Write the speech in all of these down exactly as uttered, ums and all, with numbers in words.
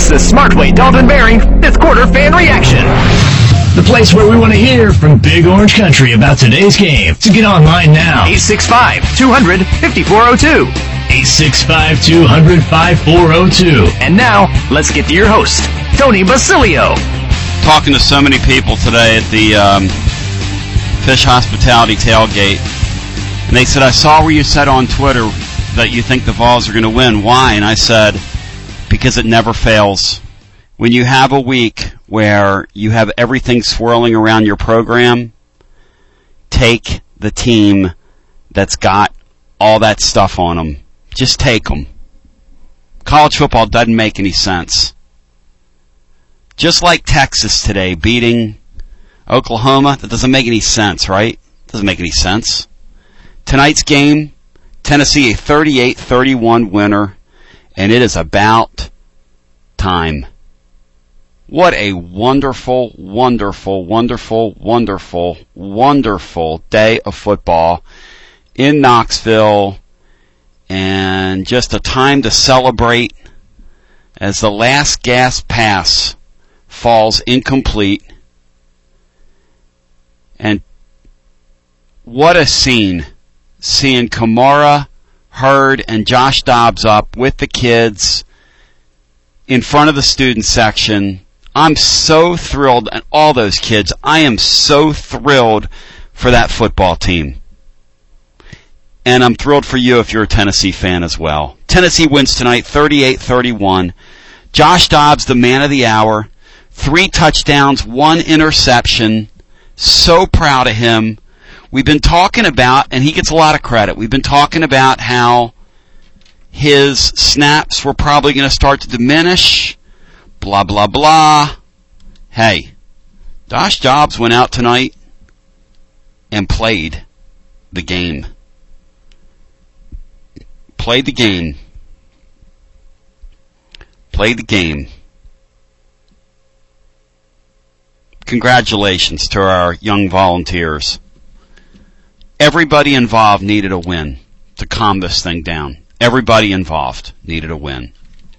the Smartway Dalton Bearing fifth quarter fan reaction. The place where we want to hear from Big Orange Country about today's game. So get online now. eight six five, two hundred, five four zero two. eight six five, two hundred, five four zero two. And now, let's get to your host, Tony Basilio. Talking to so many people today at the um, Fish Hospitality tailgate, and they said, I saw where you said on Twitter that you think the Vols are going to win. Why? And I said, because it never fails. When you have a week where you have everything swirling around your program, take the team that's got all that stuff on them. Just take them. College football doesn't make any sense. Just like Texas today beating Oklahoma, that doesn't make any sense, right? Doesn't make any sense. Tonight's game, Tennessee a thirty-eight thirty-one winner, and it is about time. What a wonderful, wonderful, wonderful, wonderful, wonderful day of football in Knoxville, and just a time to celebrate as the last gas pass falls incomplete. And what a scene, seeing Kamara, Hurd, and Josh Dobbs up with the kids in front of the student section. I'm so thrilled, and all those kids, I am so thrilled for that football team. And I'm thrilled for you if you're a Tennessee fan as well. Tennessee wins tonight thirty-eight thirty-one. Josh Dobbs, the man of the hour. Three touchdowns, one interception. So proud of him. We've been talking about, and he gets a lot of credit, we've been talking about how his snaps were probably going to start to diminish. Blah, blah, blah. Hey, Josh Dobbs went out tonight and played the game. Played the game. Played the game. Congratulations to our young volunteers. Everybody involved needed a win to calm this thing down. Everybody involved needed a win.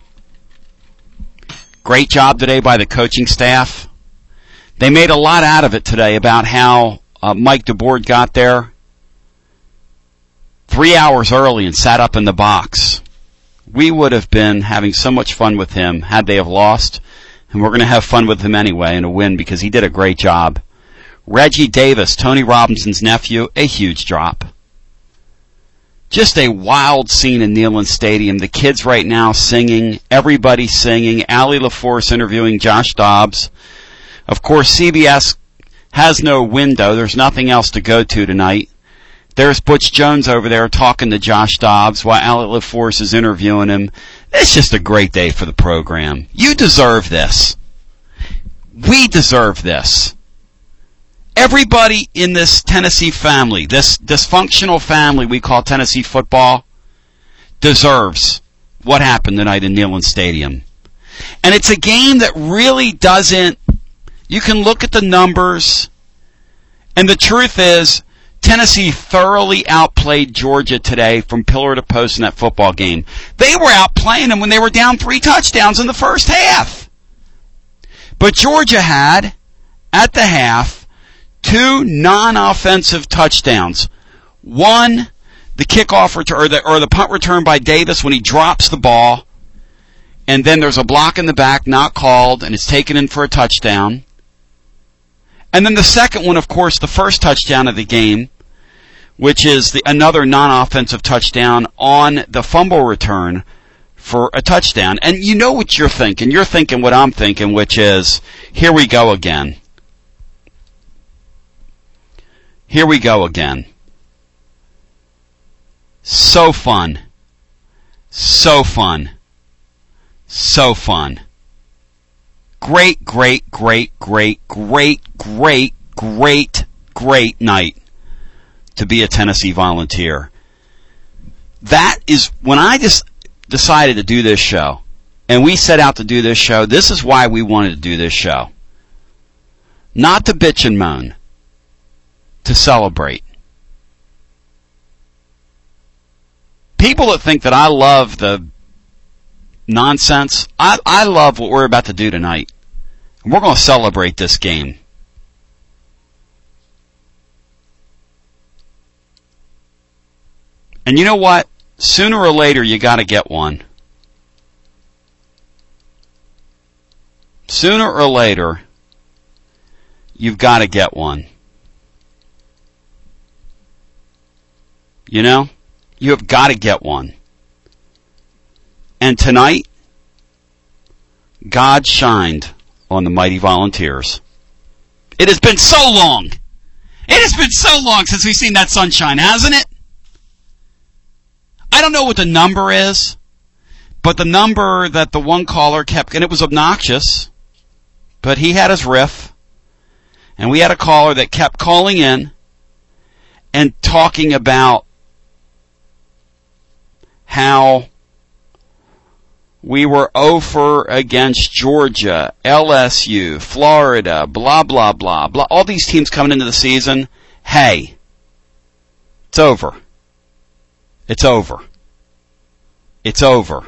Great job today by the coaching staff. They made a lot out of it today about how uh, Mike DeBoard got there three hours early and sat up in the box. We would have been having so much fun with him had they have lost, and we're going to have fun with him anyway in a win because he did a great job. Reggie Davis, Tony Robinson's nephew, a huge drop. Just a wild scene in Neyland Stadium. The kids right now singing, everybody singing, Allie LaForce interviewing Josh Dobbs. Of course, C B S has no window. There's nothing else to go to tonight. There's Butch Jones over there talking to Josh Dobbs while Allie LaForce is interviewing him. It's just a great day for the program. You deserve this. We deserve this. Everybody in this Tennessee family, this dysfunctional family we call Tennessee football, deserves what happened tonight in Neyland Stadium. And it's a game that really doesn't, you can look at the numbers, and the truth is, Tennessee thoroughly outplayed Georgia today from pillar to post in that football game. They were outplaying them when they were down three touchdowns in the first half. But Georgia had, at the half, two non-offensive touchdowns. One, the kickoff return, or the, or the punt return by Davis when he drops the ball, and then there's a block in the back not called, and it's taken in for a touchdown. And then the second one, of course, the first touchdown of the game, which is the, another non-offensive touchdown on the fumble return for a touchdown. And you know what you're thinking. You're thinking what I'm thinking, which is, here we go again. Here we go again. So fun. So fun. So fun. Great, great, great, great, great, great, great, great night to be a Tennessee Volunteer. That is, when I just decided to do this show, and we set out to do this show, this is why we wanted to do this show. Not to bitch and moan, to celebrate. People that think that I love the nonsense. I, I love what we're about to do tonight. We're going to celebrate this game. And you know what? Sooner or later, you got to get one. Sooner or later, you've got to get one. You know? You have got to get one. And tonight, God shined on the mighty Volunteers. It has been so long. It has been so long since we've seen that sunshine, hasn't it? I don't know what the number is, but the number that the one caller kept, and it was obnoxious, but he had his riff, and we had a caller that kept calling in and talking about how we were over against Georgia, L S U, Florida, blah, blah, blah, blah. All these teams coming into the season. Hey, it's over. It's over. It's over.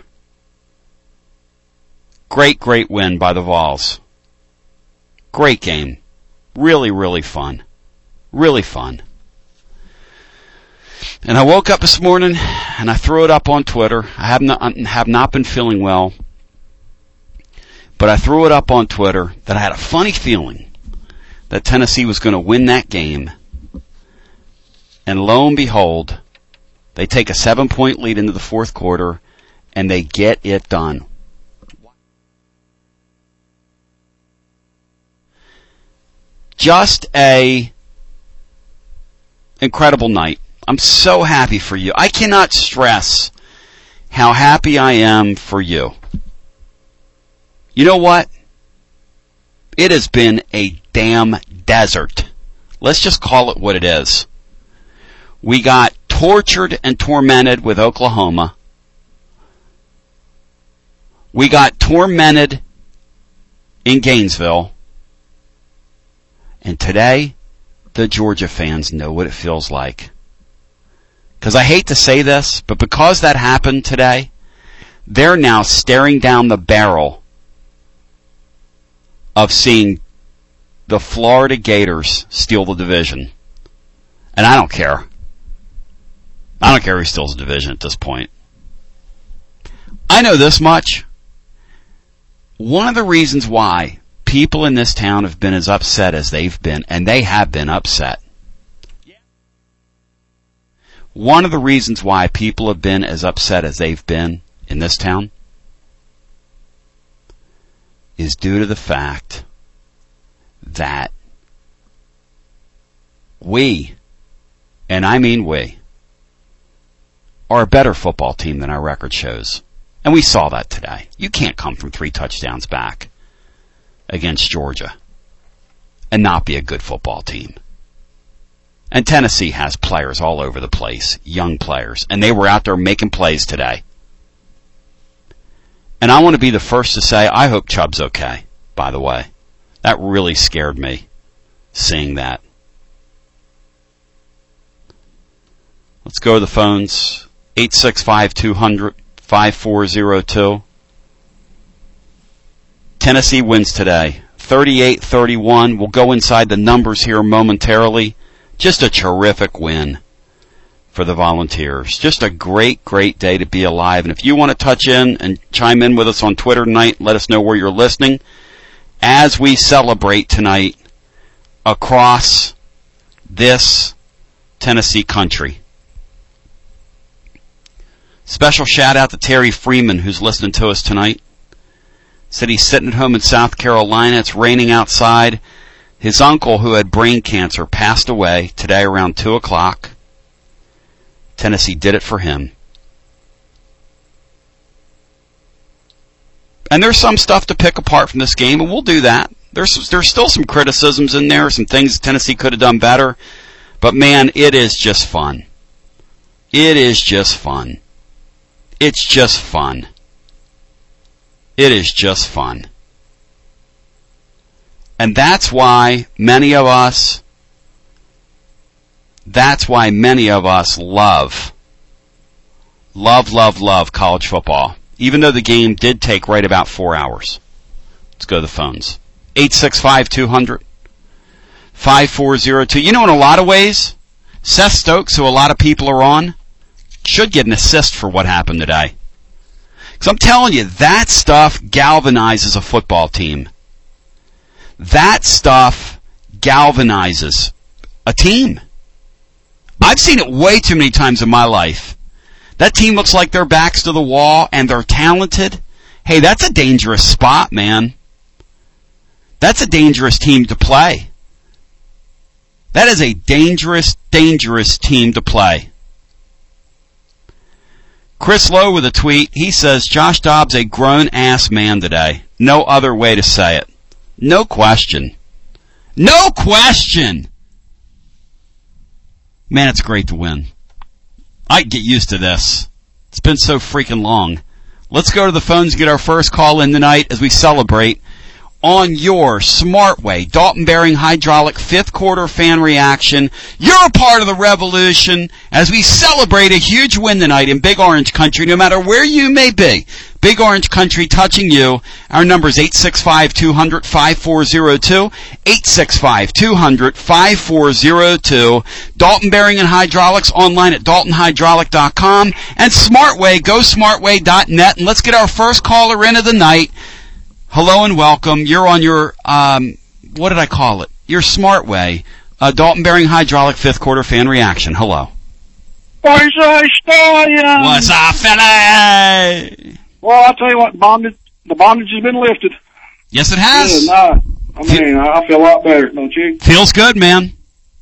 Great, great win by the Vols. Great game. Really, really fun. Really fun. And I woke up this morning and I threw it up on Twitter. I have not, have not been feeling well, but I threw it up on Twitter that I had a funny feeling that Tennessee was going to win that game. And lo and behold, they take a seven-point lead into the fourth quarter and they get it done. Just a incredible night. I'm so happy for you. I cannot stress how happy I am for you. You know what? It has been a damn desert. Let's just call it what it is. We got tortured and tormented with Oklahoma. We got tormented in Gainesville. And today, the Georgia fans know what it feels like. Because I hate to say this, but because that happened today, they're now staring down the barrel of seeing the Florida Gators steal the division. And I don't care. I don't care who steals the division at this point. I know this much. One of the reasons why people in this town have been as upset as they've been, and they have been upset. One of the reasons why people have been as upset as they've been in this town is due to the fact that we, and I mean we, are a better football team than our record shows. And we saw that today. You can't come from three touchdowns back against Georgia and not be a good football team. And Tennessee has players all over the place, young players, and they were out there making plays today. And I want to be the first to say, I hope Chubb's okay, by the way. That really scared me, seeing that. Let's go to the phones. eight six five, two hundred, five four zero two. Tennessee wins today, thirty-eight thirty-one. We'll go inside the numbers here momentarily. Just a terrific win for the Volunteers. Just a great, great day to be alive. And if you want to touch in and chime in with us on Twitter tonight, let us know where you're listening as we celebrate tonight across this Tennessee country. Special shout out to Terry Freeman, who's listening to us tonight. Said he's sitting at home in South Carolina. It's raining outside. His uncle, who had brain cancer, passed away today around two o'clock. Tennessee did it for him. And there's some stuff to pick apart from this game, and we'll do that. There's there's still some criticisms in there, some things Tennessee could have done better. But man, it is just fun. It is just fun. It's just fun. It is just fun. And that's why many of us, that's why many of us love, love, love, love college football. even though the game did take right about four hours. Let's go to the phones. eight six five, two hundred, five four zero two. You know, in a lot of ways, Seth Stokes, who a lot of people are on, should get an assist for what happened today. Because I'm telling you, that stuff galvanizes a football team. That stuff galvanizes a team. I've seen it way too many times in my life. That team looks like their backs to the wall and they're talented. Hey, that's a dangerous spot, man. That's a dangerous team to play. That is a dangerous, dangerous team to play. Chris Lowe with a tweet. He says, Josh Dobbs a grown-ass man today. No other way to say it. No question. No question! Man, it's great to win. I get used to this. It's been so freaking long. Let's go to the phones and get our first call in tonight as we celebrate on your Smart Way Dalton Bearing Hydraulic fifth quarter fan reaction. You're a part of the revolution as we celebrate a huge win tonight in Big Orange Country, no matter where you may be. Big Orange Country touching you. Our number is eight six five, two hundred, five four zero two. eight six five, two hundred, five four zero two. Dalton Bearing and Hydraulics online at dalton hydraulic dot com. And Smartway, go smartway dot net. And let's get our first caller in of the night. Hello and welcome. You're on your, um, what did I call it? Your Smartway. Uh, Dalton Bearing Hydraulic fifth quarter fan reaction. Hello. What's up, Stallion? What's up, fella? Well, I'll tell you what, bondage, the bondage has been lifted. Yes, it has. Yeah, no, I mean, I feel a lot better, don't you? Feels good, man.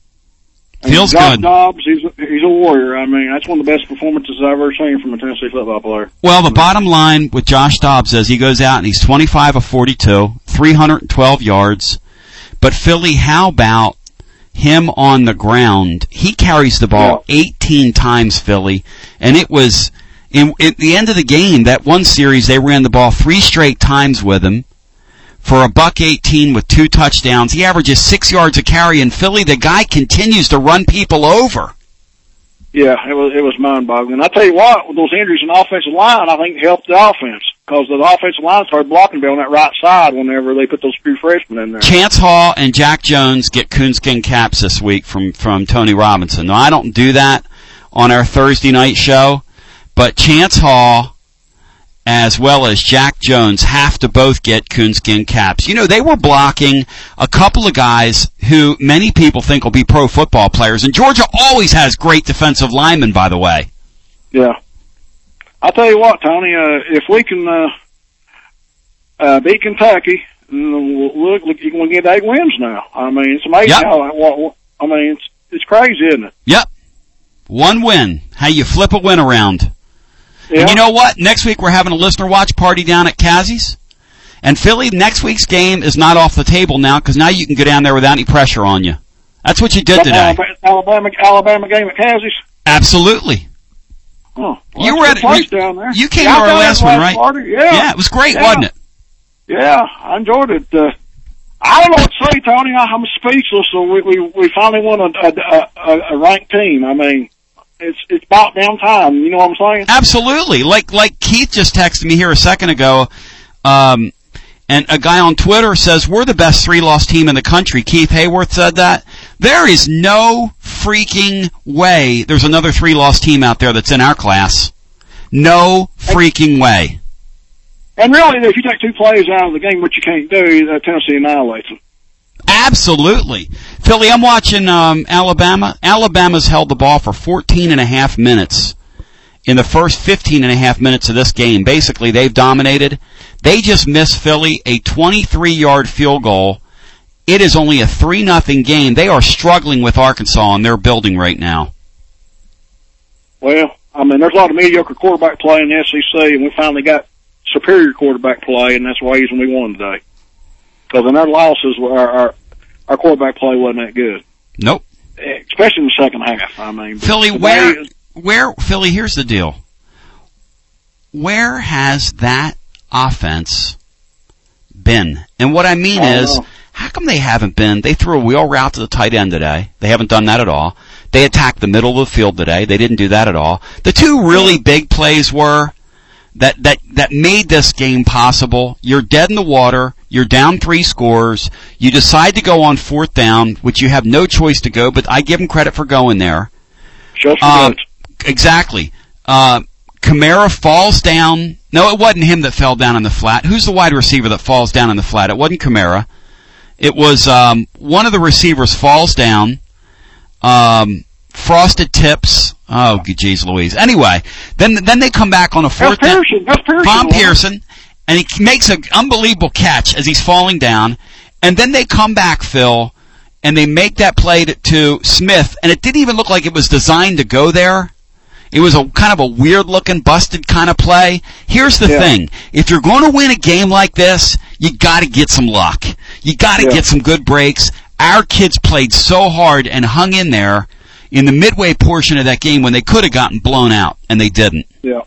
Feels Josh good. Dobbs, he's a, he's a warrior. I mean, that's one of the best performances I've ever seen from a Tennessee football player. Well, the bottom line with Josh Dobbs is he goes out and he's twenty-five of forty-two, three hundred twelve yards. But Philly, how about him on the ground? He carries the ball yeah. eighteen times, Philly, and it was in at the end of the game. That one series, they ran the ball three straight times with him. For a buck eighteen with two touchdowns. He averages six yards a carry. In Philly, the guy continues to run people over. Yeah, it was it was mind-boggling. I tell you what, with those injuries in the offensive line, I think it helped the offense because the offensive line started blocking me on that right side whenever they put those few freshmen in there. Chance Hall and Jack Jones get coonskin caps this week from from Tony Robinson. Now, I don't do that on our Thursday night show, but Chance Hall as well as Jack Jones have to both get coonskin caps. You know, they were blocking a couple of guys who many people think will be pro football players, and Georgia always has great defensive linemen, by the way. Yeah. I'll tell you what, Tony, uh, if we can uh, uh, beat Kentucky, look, look, you're going to get eight wins now. I mean, it's amazing yep. how, what, I mean, it's, it's crazy, isn't it? Yep. One win. How you flip a win around. Yeah. And you know what? Next week we're having a listener watch party down at Kazi's. And Philly, next week's game is not off the table now because now you can go down there without any pressure on you. That's what you did today. Alabama, Alabama game at Kazi's? Absolutely. Oh, well, you were at it. Down there. You came yeah, to our last one, right? Party. Yeah. yeah, it was great, yeah. wasn't it? Yeah, I enjoyed it. Uh, I don't know what to say, Tony. I, I'm speechless. So we we, we finally won a, a, a, a ranked team. I mean, It's it's about damn time. You know what I'm saying? Absolutely. Like like Keith just texted me here a second ago, um, and a guy on Twitter says we're the best three-loss team in the country. Keith Hayworth said that. There is no freaking way there's another three-loss team out there that's in our class. No freaking way. And really, if you take two plays out of the game, which you can't do, uh, Tennessee annihilates them. Absolutely. Philly, I'm watching um, Alabama. Alabama's held the ball for fourteen and a half minutes in the first fifteen and a half minutes of this game. Basically, they've dominated. They just missed Philly a twenty-three yard field goal. It is only a three nothing game. They are struggling with Arkansas in their building right now. Well, I mean, there's a lot of mediocre quarterback play in the S E C, and we finally got superior quarterback play, and that's the reason we won today. Because in our losses, our, our our quarterback play wasn't that good. Nope. Especially in the second half. I mean, Philly, where, where, Philly? Here's the deal. Where has that offense been? And what I mean I is, know. how come they haven't been? They threw a wheel route to the tight end today. They haven't done that at all. They attacked the middle of the field today. They didn't do that at all. The two really big plays were that, that, that made this game possible. You're dead in the water. You're down three scores. You decide to go on fourth down, which you have no choice to go, but I give them credit for going there. Just uh, Exactly. Uh, Kamara falls down. No, it wasn't him that fell down on the flat. Who's the wide receiver that falls down on the flat? It wasn't Kamara. It was um, one of the receivers falls down. Um, frosted tips. Oh, geez Louise. Anyway, then then they come back on a fourth down. Von Pearson. And he makes an unbelievable catch as he's falling down. And then they come back, Phil, and they make that play to, to Smith. And it didn't even look like it was designed to go there. It was a kind of a weird-looking, busted kind of play. Here's the yeah. thing. If you're going to win a game like this, you got to get some luck. You got to yeah. get some good breaks. Our kids played so hard and hung in there in the midway portion of that game when they could have gotten blown out, and they didn't. Yeah.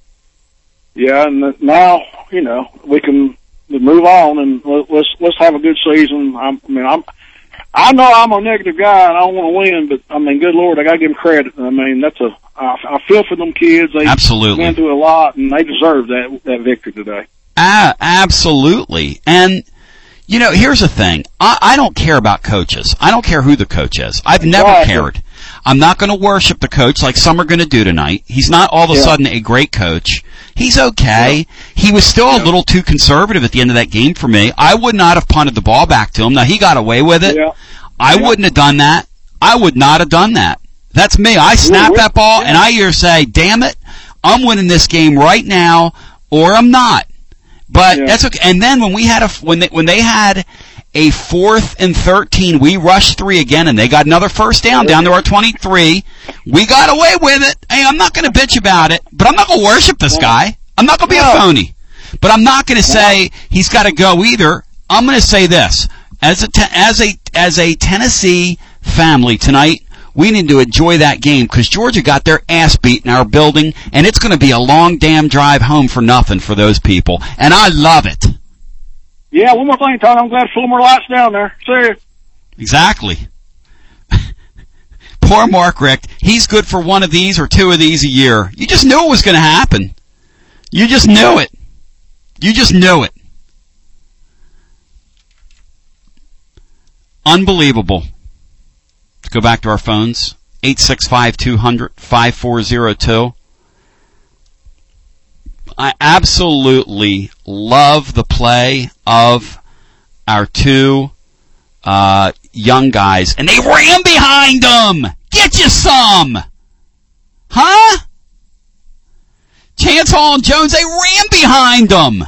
Yeah, and now, you know, we can move on and let's let's have a good season. I'm, I mean, I'm I know I'm a negative guy and I don't want to win, but I mean, good Lord, I got to give them credit. I mean, that's a I, I feel for them kids. They absolutely went through a lot and they deserve that that victory today. Ah, absolutely. And you know, here's the thing. I, I don't care about coaches. I don't care who the coach is. I've never right. cared. I'm not going to worship the coach like some are going to do tonight. He's not all of a yeah. sudden a great coach. He's okay. Yeah. He was still yeah. a little too conservative at the end of that game for me. I would not have punted the ball back to him. Now, he got away with it. Yeah. I yeah. wouldn't have done that. I would not have done that. That's me. I snap that ball, yeah. and I either say, damn it, I'm winning this game right now, or I'm not. But yeah. that's okay. And then when we had a when they when they had a fourth and thirteen, we rushed three again, and they got another first down down to our twenty-three. We got away with it. Hey, I'm not going to bitch about it, but I'm not going to worship this guy. I'm not going to be a phony. But I'm not going to say he's got to go either. I'm going to say this as a te- as a as a Tennessee family tonight. We need to enjoy that game because Georgia got their ass beat in our building, and it's going to be a long damn drive home for nothing for those people. And I love it. Yeah, one more thing, Todd. I'm glad to more lights down there. See you. Exactly. Poor Mark Richt. He's good for one of these or two of these a year. You just knew it was going to happen. You just knew it. You just knew it. Unbelievable. Let's go back to our phones. eight six five, two hundred, five four zero two. I absolutely love the play of our two uh, young guys. And they ran behind them! Get you some! Huh? Chance Hall and Jones, they ran behind them!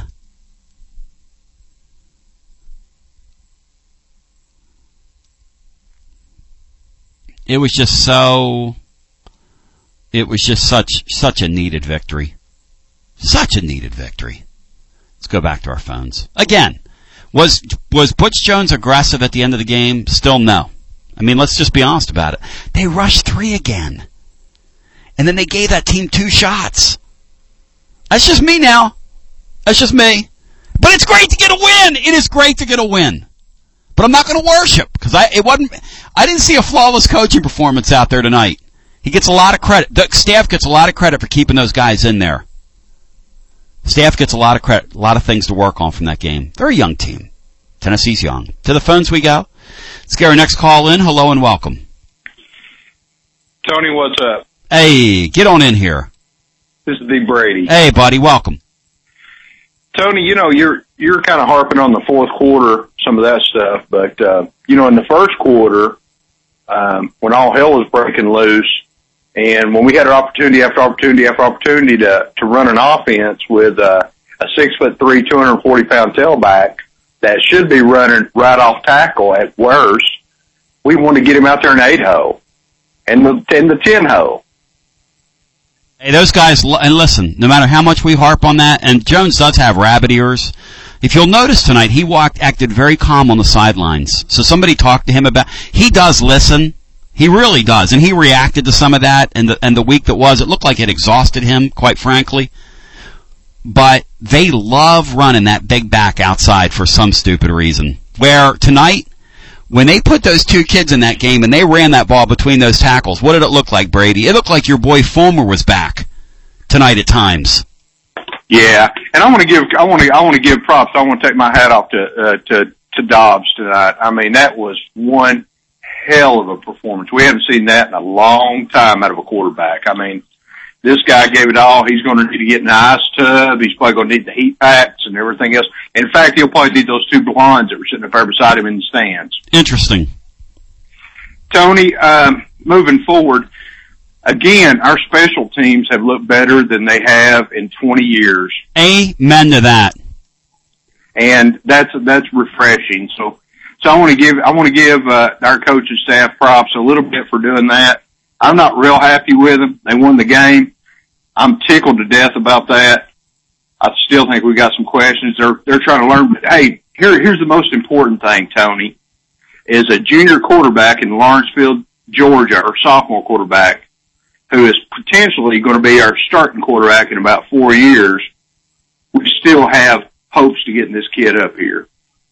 It was just so, it was just such, such a needed victory. Such a needed victory. Let's go back to our phones. Again, was, was Butch Jones aggressive at the end of the game? Still no. I mean, let's just be honest about it. They rushed three again. And then they gave that team two shots. That's just me now. That's just me. But it's great to get a win. It is great to get a win. But I'm not going to worship because I it wasn't. I didn't see a flawless coaching performance out there tonight. He gets a lot of credit. The staff gets a lot of credit for keeping those guys in there. Staff gets a lot of credit, a lot of things to work on from that game. They're a young team. Tennessee's young. To the phones we go. Let's get our next call in. Hello and welcome. Tony, what's up? Hey, get on in here. This is B. Brady. Hey, buddy, welcome. Tony, you know, you're you're kind of harping on the fourth quarter, some of that stuff, but, uh, you know, in the first quarter, um, when all hell was breaking loose, and when we had our opportunity after opportunity after opportunity to, to run an offense with uh, a six foot three, two hundred forty pound tailback that should be running right off tackle at worst, we wanted to get him out there in the eight hole and the, in the ten hole. Hey, those guys, and listen, no matter how much we harp on that, and Jones does have rabbit ears. If you'll notice tonight, he walked, acted very calm on the sidelines. So somebody talked to him about, he does listen. He really does. And he reacted to some of that, and the, and the week that was, it looked like it exhausted him, quite frankly. But they love running that big back outside for some stupid reason. Where tonight, when they put those two kids in that game and they ran that ball between those tackles, what did it look like, Brady? It looked like your boy Fulmer was back tonight at times. Yeah, and I want to give I want to I want to give props. I want to take my hat off to uh, to to Dobbs tonight. I mean, that was one hell of a performance. We haven't seen that in a long time out of a quarterback. I mean, this guy gave it all. He's going to need to get in the ice tub. He's probably going to need the heat packs and everything else. In fact, he'll probably need those two blondes that were sitting up there beside him in the stands. Interesting. Tony, um, moving forward. Again, our special teams have looked better than they have in twenty years. Amen to that. And that's, that's refreshing. So, so I want to give, I want to give, uh, our coaching staff props a little bit for doing that. I'm not real happy with them. They won the game. I'm tickled to death about that. I still think we got some questions. They're, they're trying to learn, but hey, here, here's the most important thing, Tony, is a junior quarterback in Lawrenceville, Georgia, or sophomore quarterback, who is potentially going to be our starting quarterback in about four years, we still have hopes to getting this kid up here.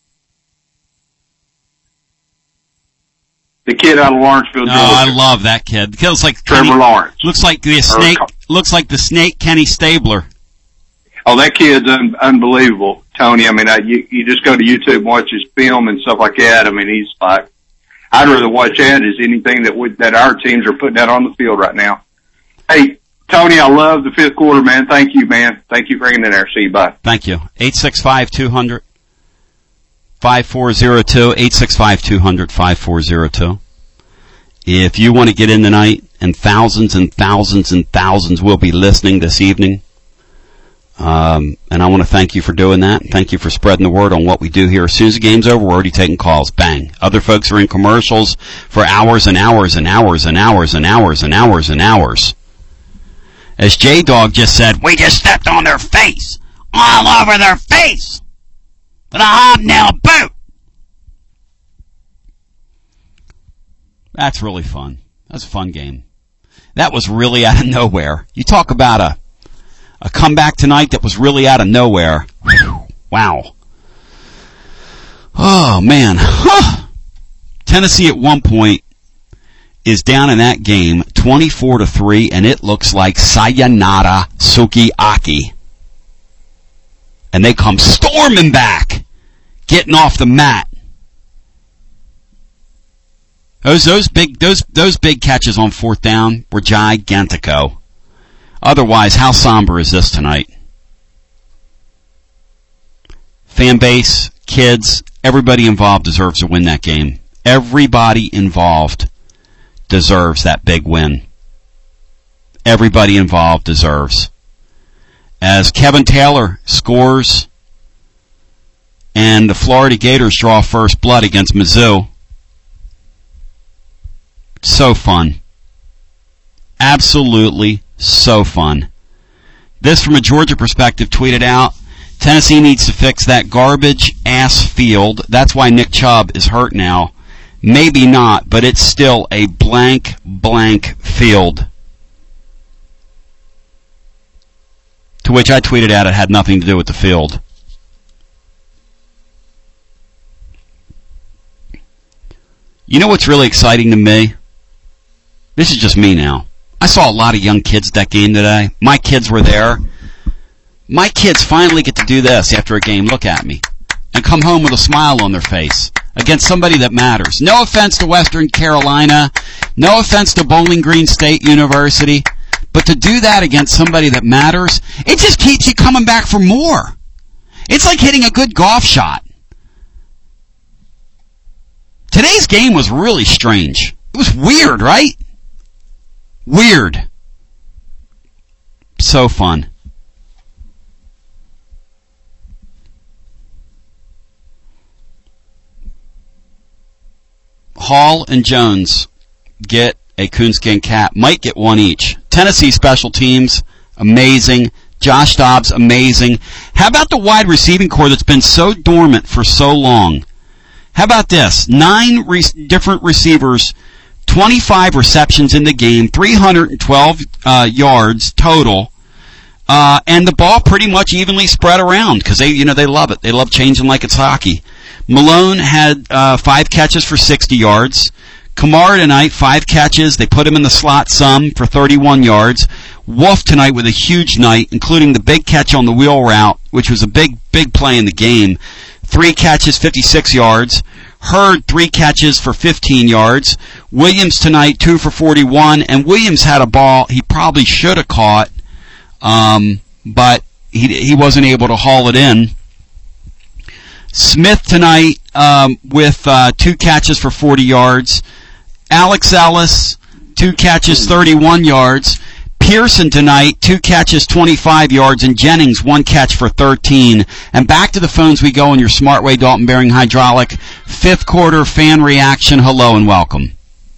The kid out of Lawrenceville, Georgia. Oh, I love that kid. The kid looks like Trevor Kenny, Lawrence. Looks like the snake. Looks like the snake Kenny Stabler. Oh, that kid's un- unbelievable, Tony. I mean, I, you, you just go to YouTube and watch his film and stuff like that. I mean, he's like, I'd rather watch that as anything that would, that our teams are putting out on the field right now. Hey, Tony, I love the fifth quarter, man. Thank you, man. Thank you for bringing it in there. See you. Bye. Thank you. eight six five, two hundred, five four zero two, eight six five, two hundred, five four zero two. If you want to get in tonight, and thousands and thousands and thousands will be listening this evening, um, and I want to thank you for doing that. Thank you for spreading the word on what we do here. As soon as the game's over, we're already taking calls. Bang. Other folks are in commercials for hours and hours and hours and hours and hours and hours and hours. As J-Dog just said, we just stepped on their face, all over their face, with a hobnail boot. That's really fun. That's a fun game. That was really out of nowhere. You talk about a a comeback tonight that was really out of nowhere. Whew. Wow. Oh, man. Huh. Tennessee at one point is down in that game twenty-four to three, and it looks like sayonara sukiyaki. And they come storming back, getting off the mat. Those those big those those big catches on fourth down were gigantico. Otherwise, how somber is this tonight? Fan base, kids, everybody involved deserves to win that game. Everybody involved deserves that big win. Everybody involved deserves. As Kevin Taylor scores and the Florida Gators draw first blood against Mizzou. So fun. Absolutely so fun. This, from a Georgia perspective, tweeted out, Tennessee needs to fix that garbage-ass field. That's why Nick Chubb is hurt now. Maybe not, but it's still a blank, blank field. To which I tweeted out it had nothing to do with the field. You know what's really exciting to me? This is just me now. I saw a lot of young kids at that game today. My kids were there. My kids finally get to do this after a game. Look at me. And come home with a smile on their face against somebody that matters. No offense to Western Carolina. No offense to Bowling Green State University. But to do that against somebody that matters, it just keeps you coming back for more. It's like hitting a good golf shot. Today's game was really strange. It was weird, right? Weird. So fun. Hall and Jones get a coonskin cap. Might get one each. Tennessee special teams, amazing. Josh Dobbs, amazing. How about the wide receiving core that's been so dormant for so long? How about this? Nine re- different receivers, twenty-five receptions in the game, three hundred twelve uh, yards total, uh, and the ball pretty much evenly spread around because they, you know, they love it. They love changing like it's hockey. Malone had uh, five catches for sixty yards. Kamara tonight, five catches. They put him in the slot some for thirty-one yards. Wolf tonight with a huge night, including the big catch on the wheel route, which was a big, big play in the game. Three catches, fifty-six yards. Hurd, three catches for fifteen yards. Williams tonight, two for forty-one. And Williams had a ball he probably should have caught, um, but he he wasn't able to haul it in. Smith tonight um, with uh, two catches for forty yards. Alex Ellis, two catches, thirty-one yards. Pearson tonight, two catches, twenty-five yards, and Jennings, one catch for thirteen. And back to the phones we go on your Smartway Dalton Bearing Hydraulic. Fifth quarter fan reaction. Hello and welcome.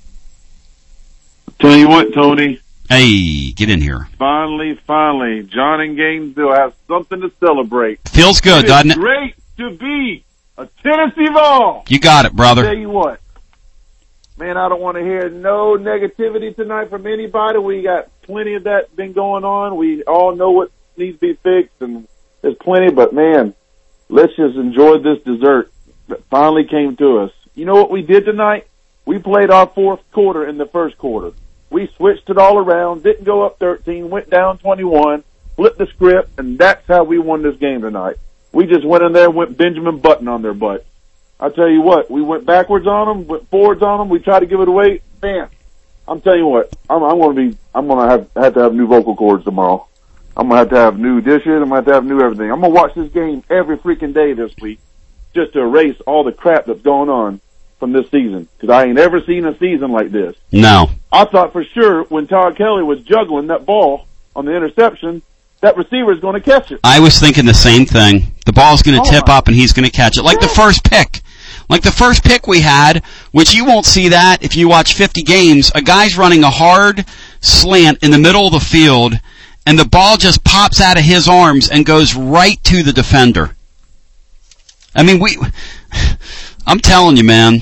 Tell you what, Tony. Hey, get in here. Finally, finally, John in Gainesville has something to celebrate. Feels good, it doesn't is it? Great to be a Tennessee Vol. You got it, brother. Tell you what. Man, I don't want to hear no negativity tonight from anybody. We got plenty of that been going on. We all know what needs to be fixed, and there's plenty, but man, let's just enjoy this dessert that finally came to us. You know what we did tonight? We played our fourth quarter in the first quarter. We switched it all around, didn't go up thirteen, went down twenty-one, flipped the script, and that's how we won this game tonight. We just went in there and went Benjamin Button on their butt. I tell you what, we went backwards on them, went forwards on them. We tried to give it away. Man, I'm telling you what, I'm, I'm going to be, I'm going to have, have to have new vocal cords tomorrow. I'm going to have to have new dishes. I'm going to have to have new everything. I'm going to watch this game every freaking day this week just to erase all the crap that's going on from this season. Because I ain't ever seen a season like this. No. I thought for sure when Todd Kelly was juggling that ball on the interception, that receiver is going to catch it. I was thinking the same thing. The ball's going to oh tip my. up and he's going to catch it. Like the first pick. Like the first pick we had, which you won't see that if you watch fifty games, a guy's running a hard slant in the middle of the field, and the ball just pops out of his arms and goes right to the defender. I mean, we, I'm telling you, man.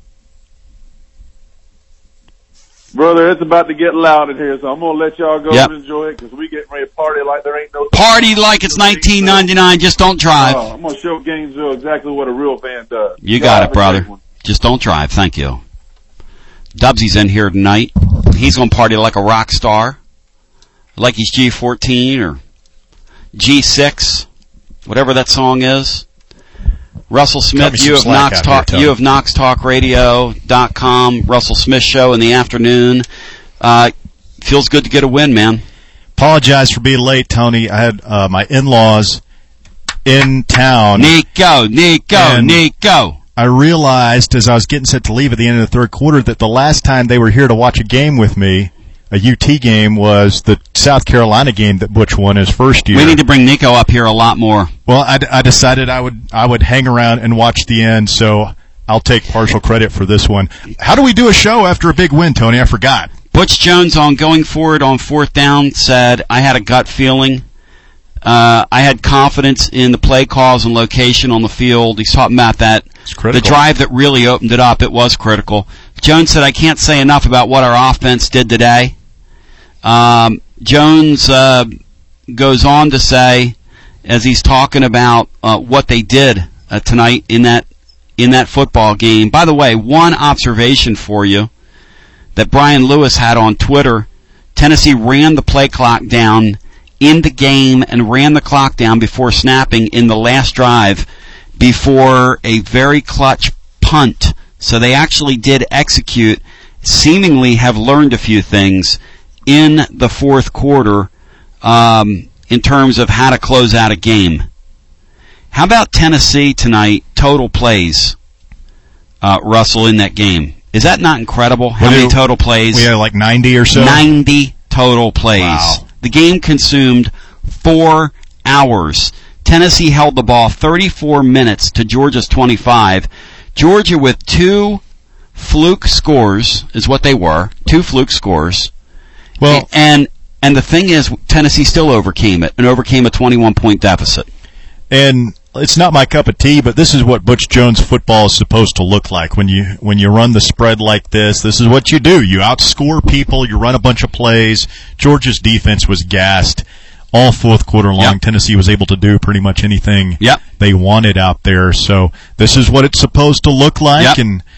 Brother, it's about to get loud in here, so I'm going to let y'all go Yep. and enjoy it because we getting ready to party like there ain't no... Party like it's nineteen ninety-nine, just don't drive. Oh, I'm going to show Gainesville exactly what a real fan does. You Y'all got have it, a brother. great one. Just don't drive. Thank you. Dubsy's in here tonight. He's going to party like a rock star. Like he's G fourteen or G six, whatever that song is. Russell Smith, you have Knox Talk, you have Knox Talk Radio dot com. Russell Smith Show in the afternoon. Uh, feels good to get a win, man. Apologize for being late, Tony. I had uh, my in-laws in town. Nico, Nico, And Nico. I realized as I was getting set to leave at the end of the third quarter that the last time they were here to watch a game with me, a U T game, was the South Carolina game that Butch won his first year. We need to bring Nico up here a lot more. Well, I, I decided I would I would hang around and watch the end, so I'll take partial credit for this one. How do we do a show after a big win, Tony? I forgot. Butch Jones on going forward on fourth down said, I had a gut feeling. Uh, I had confidence in the play calls and location on the field. He's talking about that. It's critical. The drive that really opened it up, it was critical. Jones said, I can't say enough about what our offense did today. Um, Jones uh, goes on to say, as he's talking about uh, what they did uh, tonight in that in that football game. By the way, one observation for you that Brian Lewis had on Twitter: Tennessee ran the play clock down in the game and ran the clock down before snapping in the last drive before a very clutch punt. So they actually did execute, seemingly have learned a few things in the fourth quarter um, in terms of how to close out a game. How about Tennessee tonight, total plays, uh, Russell, in that game? Is that not incredible? How many total plays? We had like ninety or so? ninety total plays. Wow. The game consumed four hours. Tennessee held the ball thirty-four minutes to Georgia's twenty-five. Georgia with two fluke scores is what they were. Two fluke scores. Well, and and the thing is, Tennessee still overcame it and overcame a twenty-one point deficit. And it's not my cup of tea, but this is what Butch Jones football is supposed to look like. When you when you run the spread like this, this is what you do. You outscore people, you run a bunch of plays. Georgia's defense was gassed all fourth quarter long. Yep. Tennessee was able to do pretty much anything yep. they wanted out there. So this is what it's supposed to look like. Yep. And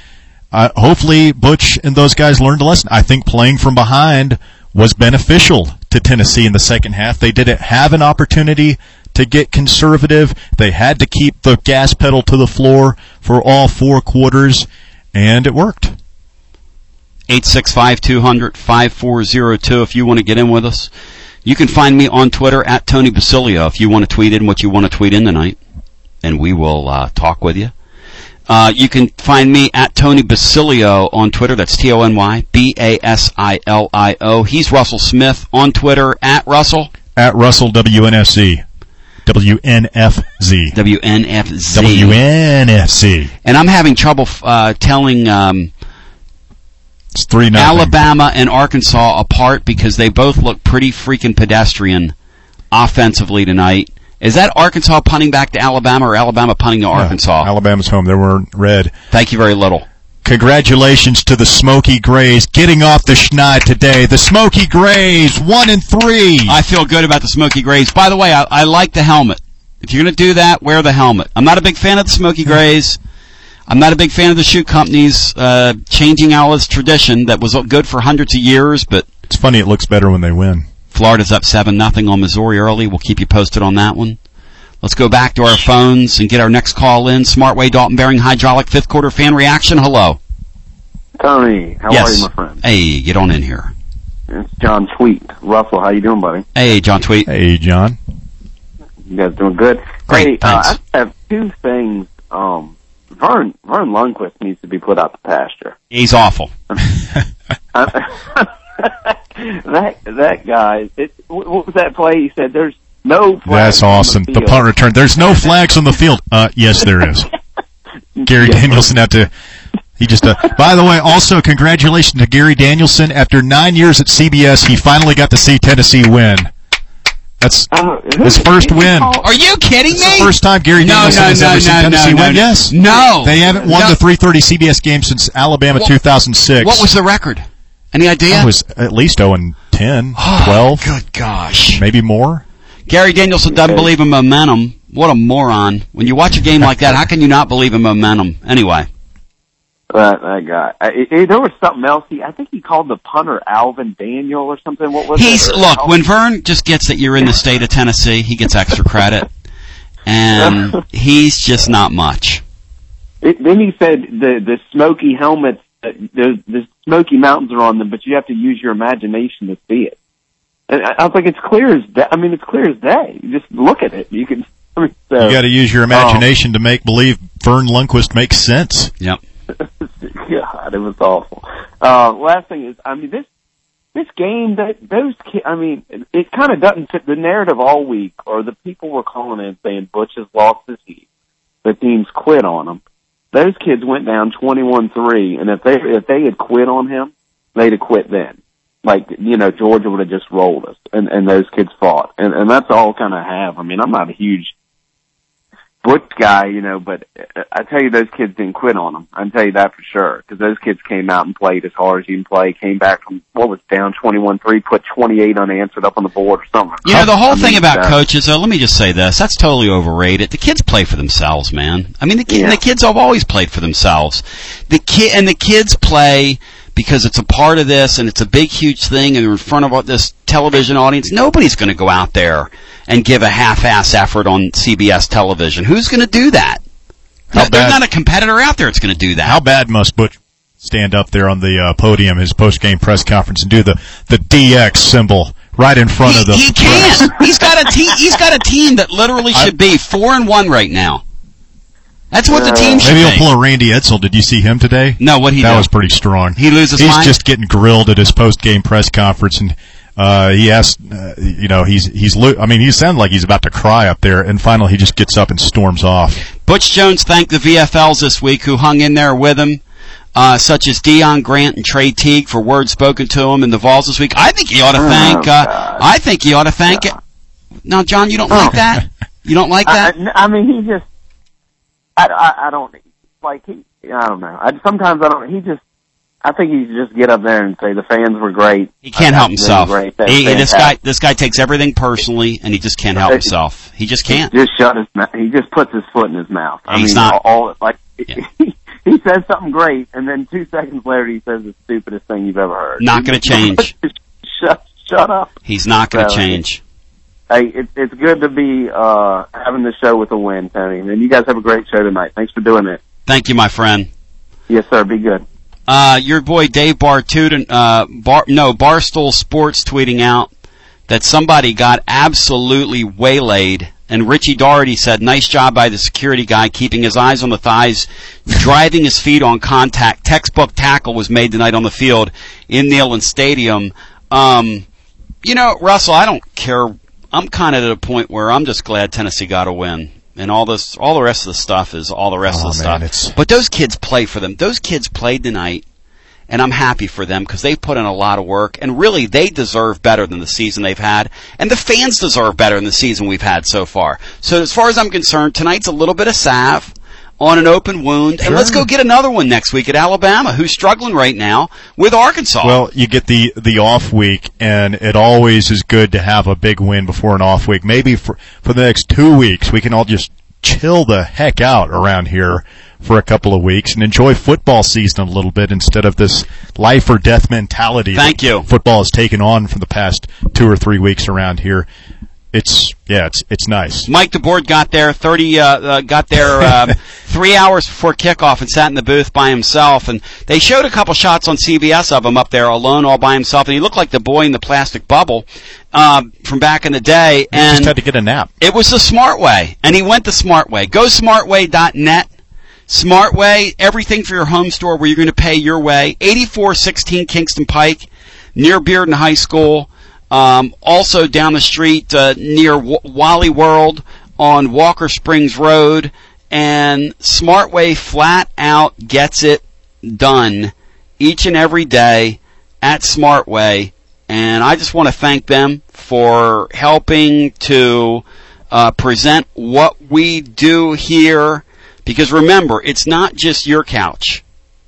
uh, hopefully Butch and those guys learned a lesson. I think playing from behind was beneficial to Tennessee in the second half. They didn't have an opportunity to get conservative. They had to keep the gas pedal to the floor for all four quarters, and it worked. eight six five, two hundred, five four zero two if you want to get in with us. You can find me on Twitter at Tony Basilio if you want to tweet in what you want to tweet in tonight, and we will uh, talk with you. Uh, you can find me at Tony Basilio on Twitter. That's T O N Y B A S I L I O. He's Russell Smith on Twitter at Russell. At Russell W N F Z. W N F Z. W N F Z. W N F Z. And I'm having trouble uh, telling um, it's three nothing. Alabama and Arkansas apart because they both look pretty freaking pedestrian offensively tonight. Is that Arkansas punting back to Alabama or Alabama punting to Arkansas? Yeah, Alabama's home. They weren't red. Thank you very little. Congratulations to the Smoky Grays getting off the schneid today. The Smoky Grays, one and three. I feel good about the Smoky Grays. By the way, I, I like the helmet. If you're going to do that, wear the helmet. I'm not a big fan of the Smoky Grays. I'm not a big fan of the shoe companies uh, changing Alice's tradition that was good for hundreds of years. But it's funny, it looks better when they win. Florida's up seven nothing on Missouri early. We'll keep you posted on that one. Let's go back to our phones and get our next call in. Smartway, Dalton Bearing, Hydraulic, fifth quarter fan reaction. Hello. Tony, how yes. are you, my friend? Hey, get on in here. It's John Tweet. Russell, how you doing, buddy? Hey, John Tweet. Hey, John. You guys doing good? Great, hey, thanks. Uh, I have two things. Um, Vern, Vern Lundquist needs to be put out to pasture. He's awful. that that guy, it, what was that play? He said there's no flags. That's awesome. On the, the, the punt return. There's no flags on the field. Uh, yes, there is. Gary yeah. Danielson had to. He just. Uh, by the way, also congratulations to Gary Danielson. After nine years at C B S, he finally got to see Tennessee win. That's uh, his first win. Are you kidding me? It's the first time Gary no, Danielson no, has no, ever no, seen no, Tennessee no, win. no. Yes. No. They haven't won no. the three thirty C B S game since Alabama what, two thousand six. What was the record? Any idea? It was at least oh and ten, twelve. Good gosh. Maybe more. Gary Danielson doesn't believe in momentum. What a moron. When you watch a game like that, how can you not believe in momentum? Anyway. That, that guy. I, I, there was something else. He, I think he called the punter Alvin Daniel or something. What was He's, it? Or look, Alvin? when Vern just gets that you're in the state of Tennessee, he gets extra credit. And he's just not much. It, then he said the, the smoky helmets, uh, the, the Smoky Mountains are on them, but you have to use your imagination to see it. And I, I was like, it's clear as day. I mean, it's clear as day. You just look at it. You can. I mean, so, you got to use your imagination um, to make believe Vern Lundquist makes sense. Yep. God, it was awful. Uh, last thing is, I mean, this this game that those kids. I mean, it, it kind of doesn't fit the narrative all week. Or the people were calling in saying Butch has lost his heat. The team's quit on him. Those kids went down twenty-one three, and if they if they had quit on him, they'd have quit then. Like, you know, Georgia would have just rolled us, and, and those kids fought. And, and that's all kind of have. I mean, I'm not a huge Butch guy, you know, but I tell you, those kids didn't quit on them. I can tell you that for sure, because those kids came out and played as hard as you can play, came back from, what was down twenty-one three, put twenty-eight unanswered up on the board or something. You know, the whole I thing mean, about uh, coaches, though, let me just say this, that's totally overrated. The kids play for themselves, man. I mean, the, kid, Yeah. the kids have always played for themselves. The kid And the kids play because it's a part of this, and it's a big, huge thing, and they're in front of this television audience. Nobody's going to go out there and give a half-ass effort on C B S television. Who's going to do that? How There's bad- not a competitor out there that's going to do that. How bad must Butch stand up there on the uh, podium, his post-game press conference, and do the, the D X symbol right in front he, of the... He can't. he's got a team. He's got a team that literally should I, be four and one right now. That's what the team should Maybe be. he'll pull a Randy Edsel. Did you see him today? No, what he That do? was pretty strong. He loses He's mind? just getting grilled at his post-game press conference, and uh, he asked, uh, you know, he's he's. Lo- I mean, he sounded like he's about to cry up there, and finally he just gets up and storms off. Butch Jones thanked the V F Ls this week who hung in there with him, uh, such as Deion Grant and Trey Teague for words spoken to him in the Vols this week. I think he ought to thank. Uh, I think he ought to thank it. Now, John, you don't like that? You don't like that? I, I mean, he just. I, I, I don't like he. I don't know. I, sometimes I don't. He just. I think he should just get up there and say the fans were great. He can't I, help himself. Great. He, this guy, this guy takes everything personally, and he just can't help himself. He just can't. He just shut his mouth. He just puts his foot in his mouth. I He's mean, not. all, all like Yeah. he says something great, and then two seconds later he says the stupidest thing you've ever heard. Not going to change. shut, shut up. He's not going to so, change. Hey, it's it's good to be uh having the show with a win, Tony. And you guys have a great show tonight. Thanks for doing it. Thank you, my friend. Yes, sir. Be good. Uh, your boy Dave Bartuden, uh, Bar, no, Barstool Sports tweeting out that somebody got absolutely waylaid. And Richie Doherty said, nice job by the security guy keeping his eyes on the thighs, driving his feet on contact. Textbook tackle was made tonight on the field in Neyland Stadium. Um, you know, Russell, I don't care. I'm kind of at a point where I'm just glad Tennessee got a win. And all this, all the rest of the stuff is all the rest oh, of the man, stuff. It's... But those kids play for them. Those kids played tonight, and I'm happy for them because they've put in a lot of work. And really, they deserve better than the season they've had. And the fans deserve better than the season we've had so far. So as far as I'm concerned, tonight's a little bit of salve on an open wound. Sure. And let's go get another one next week at Alabama, who's struggling right now with Arkansas. Well, you get the, the off week, and it always is good to have a big win before an off week. Maybe for, for the next two weeks, we can all just chill the heck out around here for a couple of weeks and enjoy football season a little bit instead of this life or death mentality Thank that you. football has taken on for the past two or three weeks around here. It's, yeah, it's, it's nice. Mike DeBoard got there thirty, uh, uh got there, uh, three hours before kickoff and sat in the booth by himself. And they showed a couple shots on C B S of him up there alone all by himself. And he looked like the boy in the plastic bubble, uh, from back in the day. He and just had to get a nap. It was the smart way. And he went the smart way. Go smartway dot net. Smartway, everything for your home store where you're going to pay your way. eighty-four sixteen Kingston Pike, near Bearden High School. Um, also down the street uh, near w- Wally World on Walker Springs Road. And Smartway flat out gets it done each and every day at Smartway. And I just want to thank them for helping to uh, present what we do here. Because remember, it's not just your couch.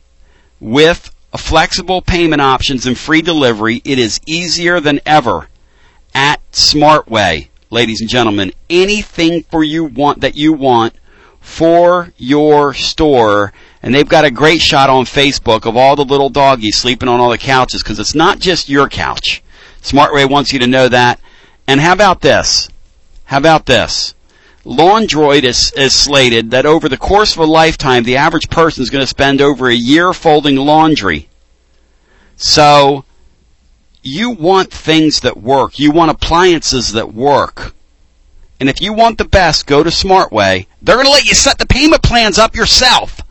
With a flexible payment options and free delivery, it is easier than ever at Smartway. Ladies and gentlemen, anything for you want that you want for your store. And they've got a great shot on Facebook of all the little doggies sleeping on all the couches because it's not just your couch. Smartway wants you to know that. And how about this? How about this? Laundroid is, is slated that over the course of a lifetime, the average person is going to spend over a year folding laundry. So, you want things that work. You want appliances that work. And if you want the best, go to Smartway. They're going to let you set the payment plans up yourself.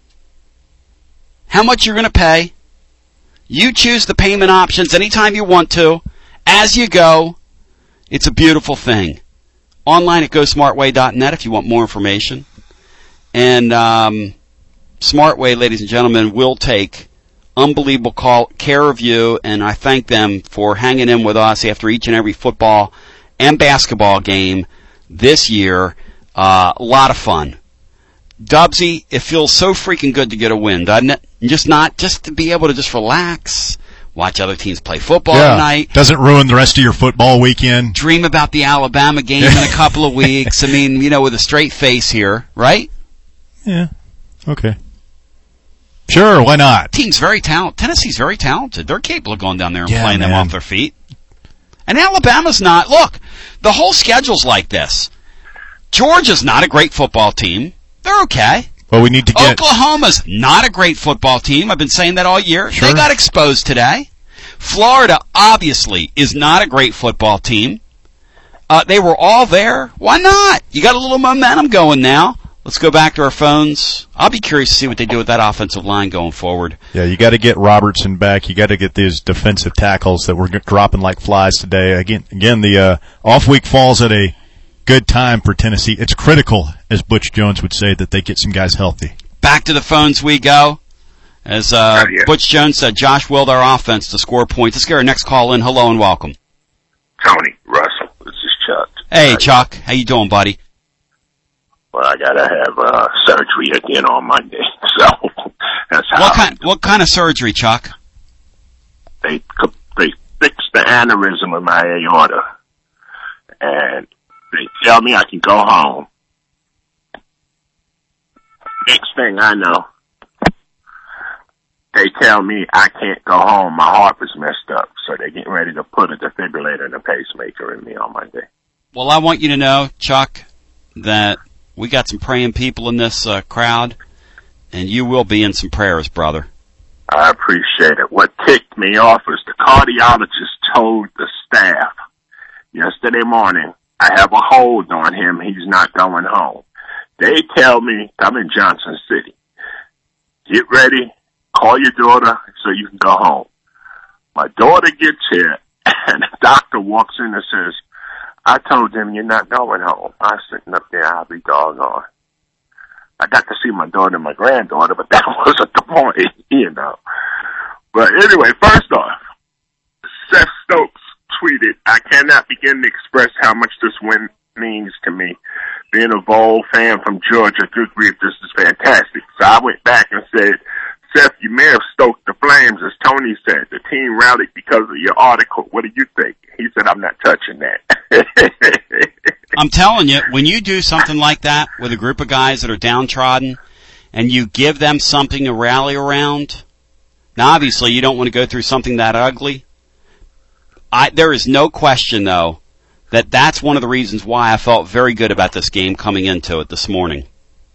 How much you're going to pay. You choose the payment options anytime you want to, as you go. It's a beautiful thing. Online at go smartway dot net if you want more information. And um, Smartway, ladies and gentlemen, will take unbelievable call, care of you, and I thank them for hanging in with us after each and every football and basketball game this year. Uh, a lot of fun. Dubsy, it feels so freaking good to get a win, doesn't it? Just not, just to be able to just relax. Watch other teams play football yeah. tonight. Doesn't ruin the rest of your football weekend. Dream about the Alabama game in a couple of weeks. I mean, you know, with a straight face here, right? Yeah. Okay. Sure, why not? Team's very talented. Tennessee's very talented. They're capable of going down there and yeah, playing man. them off their feet. And Alabama's not. Look, the whole schedule's like this. Georgia's not a great football team. They're okay. Well, we need to get... Oklahoma's not a great football team. I've been saying that all year. Sure. They got exposed today. Florida, obviously, is not a great football team. Uh, they were all there. Why not? You got a little momentum going now. Let's go back to our phones. I'll be curious to see what they do with that offensive line going forward. Yeah, you got to get Robertson back. You got to get these defensive tackles that were dropping like flies today. Again, again, the uh, off week falls at a good time for Tennessee. It's critical, as Butch Jones would say, that they get some guys healthy. Back to the phones we go. As uh, yeah. Butch Jones said, Josh willed our offense to score points. Let's get our next call in. Hello and welcome. Tony, Russell, this is Chuck. Hey, Chuck. How you doing, buddy? Well, I gotta have uh, surgery again on Monday, so that's how. What kind? What kind of surgery, Chuck? They they fixed the aneurysm of my aorta, and they tell me I can go home. Next thing I know, they tell me I can't go home. My heart is messed up. So they're getting ready to put a defibrillator and a pacemaker in me on Monday. Well, I want you to know, Chuck, that we got some praying people in this uh, crowd, and you will be in some prayers, brother. I appreciate it. What ticked me off is the cardiologist told the staff yesterday morning, I have a hold on him. He's not going home. They tell me, I'm in Johnson City. Get ready. Call your daughter so you can go home. My daughter gets here, and the doctor walks in and says, I told him you're not going home. I was sitting up there, I'll be doggone. I got to see my daughter and my granddaughter, but that wasn't the point, you know. But anyway, first off, Seth Stokes tweeted, I cannot begin to express how much this win means to me. Being a Vol fan from Georgia, good grief, this is fantastic. So I went back and said, Seth, you may have stoked the flames, as Tony said. The team rallied because of your article. What do you think? He said, I'm not touching that. I'm telling you, when you do something like that with a group of guys that are downtrodden and you give them something to rally around, now obviously you don't want to go through something that ugly. I, there is no question, though, that that's one of the reasons why I felt very good about this game coming into it this morning.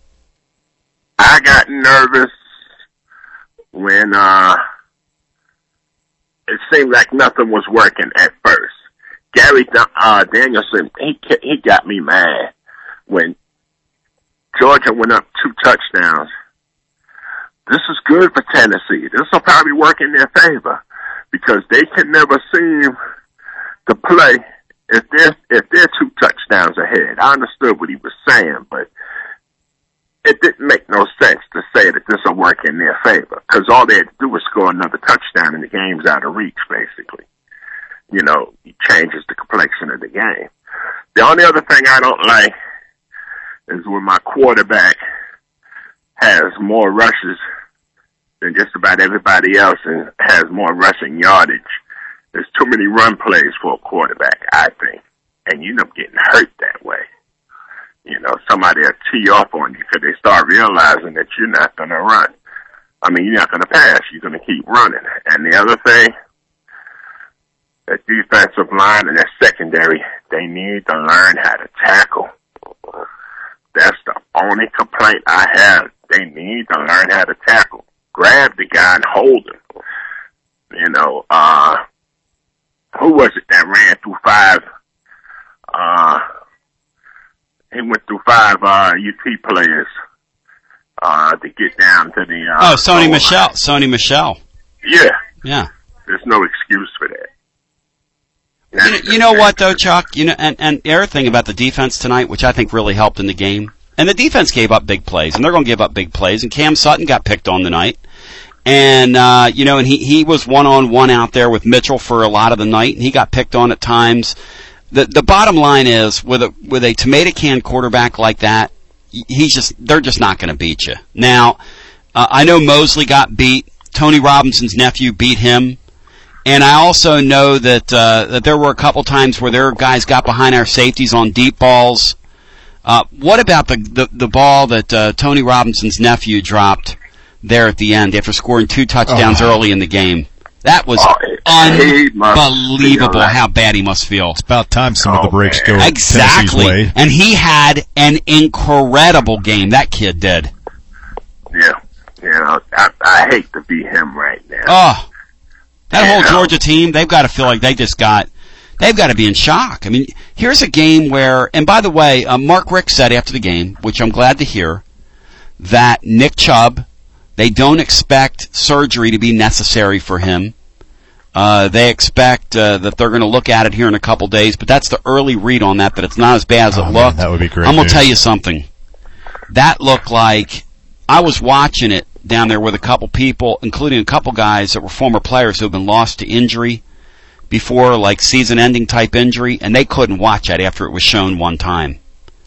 I got nervous when uh, it seemed like nothing was working at first. Gary uh, Danielson, he he got me mad when Georgia went up two touchdowns. This is good for Tennessee. This will probably work in their favor because they can never seem to play if they're, if they're two touchdowns ahead. I understood what he was saying, but it didn't make no sense to say that this will work in their favor because all they had to do was score another touchdown and the game's out of reach, basically. You know, it changes the complexion of the game. The only other thing I don't like is when my quarterback has more rushes than just about everybody else and has more rushing yardage. There's too many run plays for a quarterback, I think, and you end up getting hurt that way. You know, somebody will tee off on you because they start realizing that you're not going to run. I mean, you're not going to pass. You're going to keep running. And the other thing, that defensive line and that secondary, they need to learn how to tackle. That's the only complaint I have. They need to learn how to tackle. Grab the guy and hold him. You know, uh, who was it that ran through five, uh, he went through five, uh, U T players, uh, to get down to the, uh, Oh, Sony Michel. Sony Michel. Yeah. Yeah. There's no excuse for that. You know, you know what, though, Chuck? You know, and, and the other thing about the defense tonight, which I think really helped in the game, and the defense gave up big plays, and they're going to give up big plays, and Cam Sutton got picked on tonight. And, uh, you know, and he, he was one-on-one out there with Mitchell for a lot of the night, and he got picked on at times. The the bottom line is, with a with a tomato can quarterback like that, he's just they're just not going to beat you. Now, uh, I know Mosley got beat. Tony Robinson's nephew beat him. And I also know that uh, that there were a couple times where their guys got behind our safeties on deep balls. Uh, what about the, the, the ball that uh, Tony Robinson's nephew dropped there at the end after scoring two touchdowns oh. early in the game? That was oh, unbelievable how bad he must feel. It's about time some oh, of the breaks go exactly. Tennessee's way. And he had an incredible game. That kid did. Yeah. You know, I, I hate to be him right now. Oh. That whole Georgia team, they've got to feel like they just got, they've got to be in shock. I mean, here's a game where, and by the way, uh, Mark Richt said after the game, which I'm glad to hear, that Nick Chubb, they don't expect surgery to be necessary for him. Uh, they expect uh, that they're going to look at it here in a couple days, but that's the early read on that, that it's not as bad as oh, it man, looked. That would be great. I'm going to news. tell you something. That looked like, I was watching it down there with a couple people, including a couple guys that were former players who have been lost to injury before, like season-ending type injury, and they couldn't watch that after it was shown one time.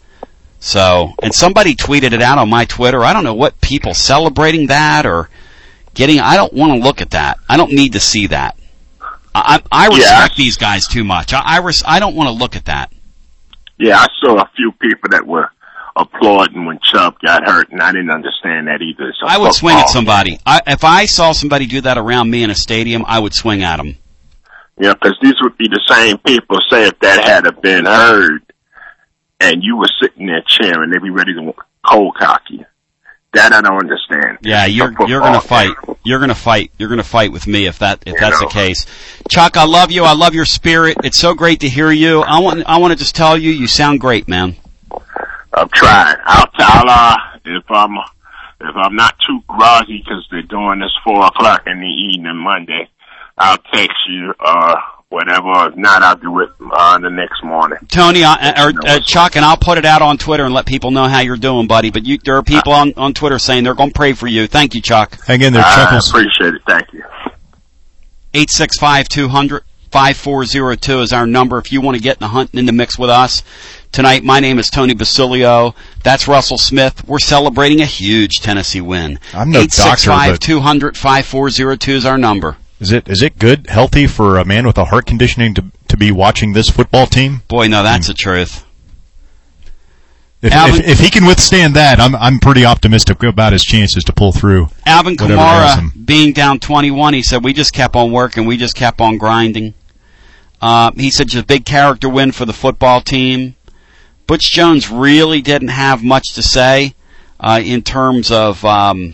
So, and somebody tweeted it out on my Twitter. I don't know what people celebrating that or getting. I don't want to look at that. I don't need to see that. I I respect yeah. these guys too much. I I, res, I don't want to look at that. Yeah, I saw a few people that were applauding when Chubb got hurt, and I didn't understand that either. It's a I would swing football at somebody. I, if I saw somebody do that around me in a stadium, I would swing at them. Yeah, because these would be the same people, say, if that had have been heard, and you were sitting there cheering, they'd be ready to cold cock you. That I don't understand. Yeah, you're you're gonna fight. You're gonna fight. You're gonna fight with me if that if You that's know. the case. Chuck, I love you. I love your spirit. It's so great to hear you. I want I want to just tell you, you sound great, man. I'm trying. I'll tell uh, if I'm if I'm not too groggy because they're doing this four o'clock in the evening Monday. I'll text you uh whatever. If not, I'll do it uh, the next morning. Tony, I, or uh, Chuck, and I'll put it out on Twitter and let people know how you're doing, buddy. But you, there are people on, on Twitter saying they're going to pray for you. Thank you, Chuck. Hang in there, Chuckles. I appreciate it. Thank you. eight six five, two hundred, five four zero two is our number if you want to get in the hunt and in the mix with us. Tonight, my name is Tony Basilio. That's Russell Smith. We're celebrating a huge Tennessee win. I'm no eight six five, doctor, two hundred, five four zero two is our number. Is it is it good, healthy for a man with a heart conditioning to to be watching this football team? Boy, no, that's the truth. If, Alvin, if, if he can withstand that, I'm I'm pretty optimistic about his chances to pull through. Alvin whatever ails Kamara him. being down twenty-one, he said, we just kept on working, we just kept on grinding. Uh, he said, just a big character win for the football team. Butch Jones really didn't have much to say uh, in terms of um,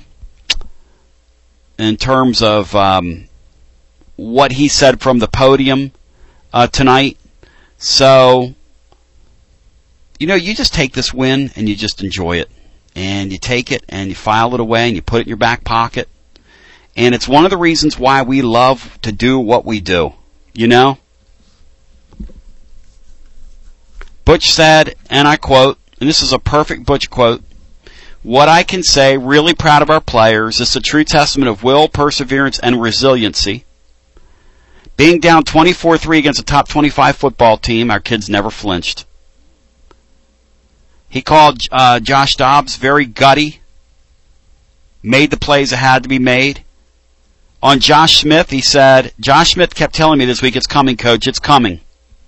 in terms of um, what he said from the podium uh, tonight. So, you know, you just take this win and you just enjoy it. And you take it and you file it away and you put it in your back pocket. And it's one of the reasons why we love to do what we do. You know? Butch said, and I quote, and this is a perfect Butch quote, "What I can say, really proud of our players. It's a true testament of will, perseverance, and resiliency. Being down twenty-four three against a top twenty-five football team, our kids never flinched." He called uh, Josh Dobbs very gutty, made the plays that had to be made. On Josh Smith, he said, Josh Smith kept telling me this week, it's coming, coach, it's coming.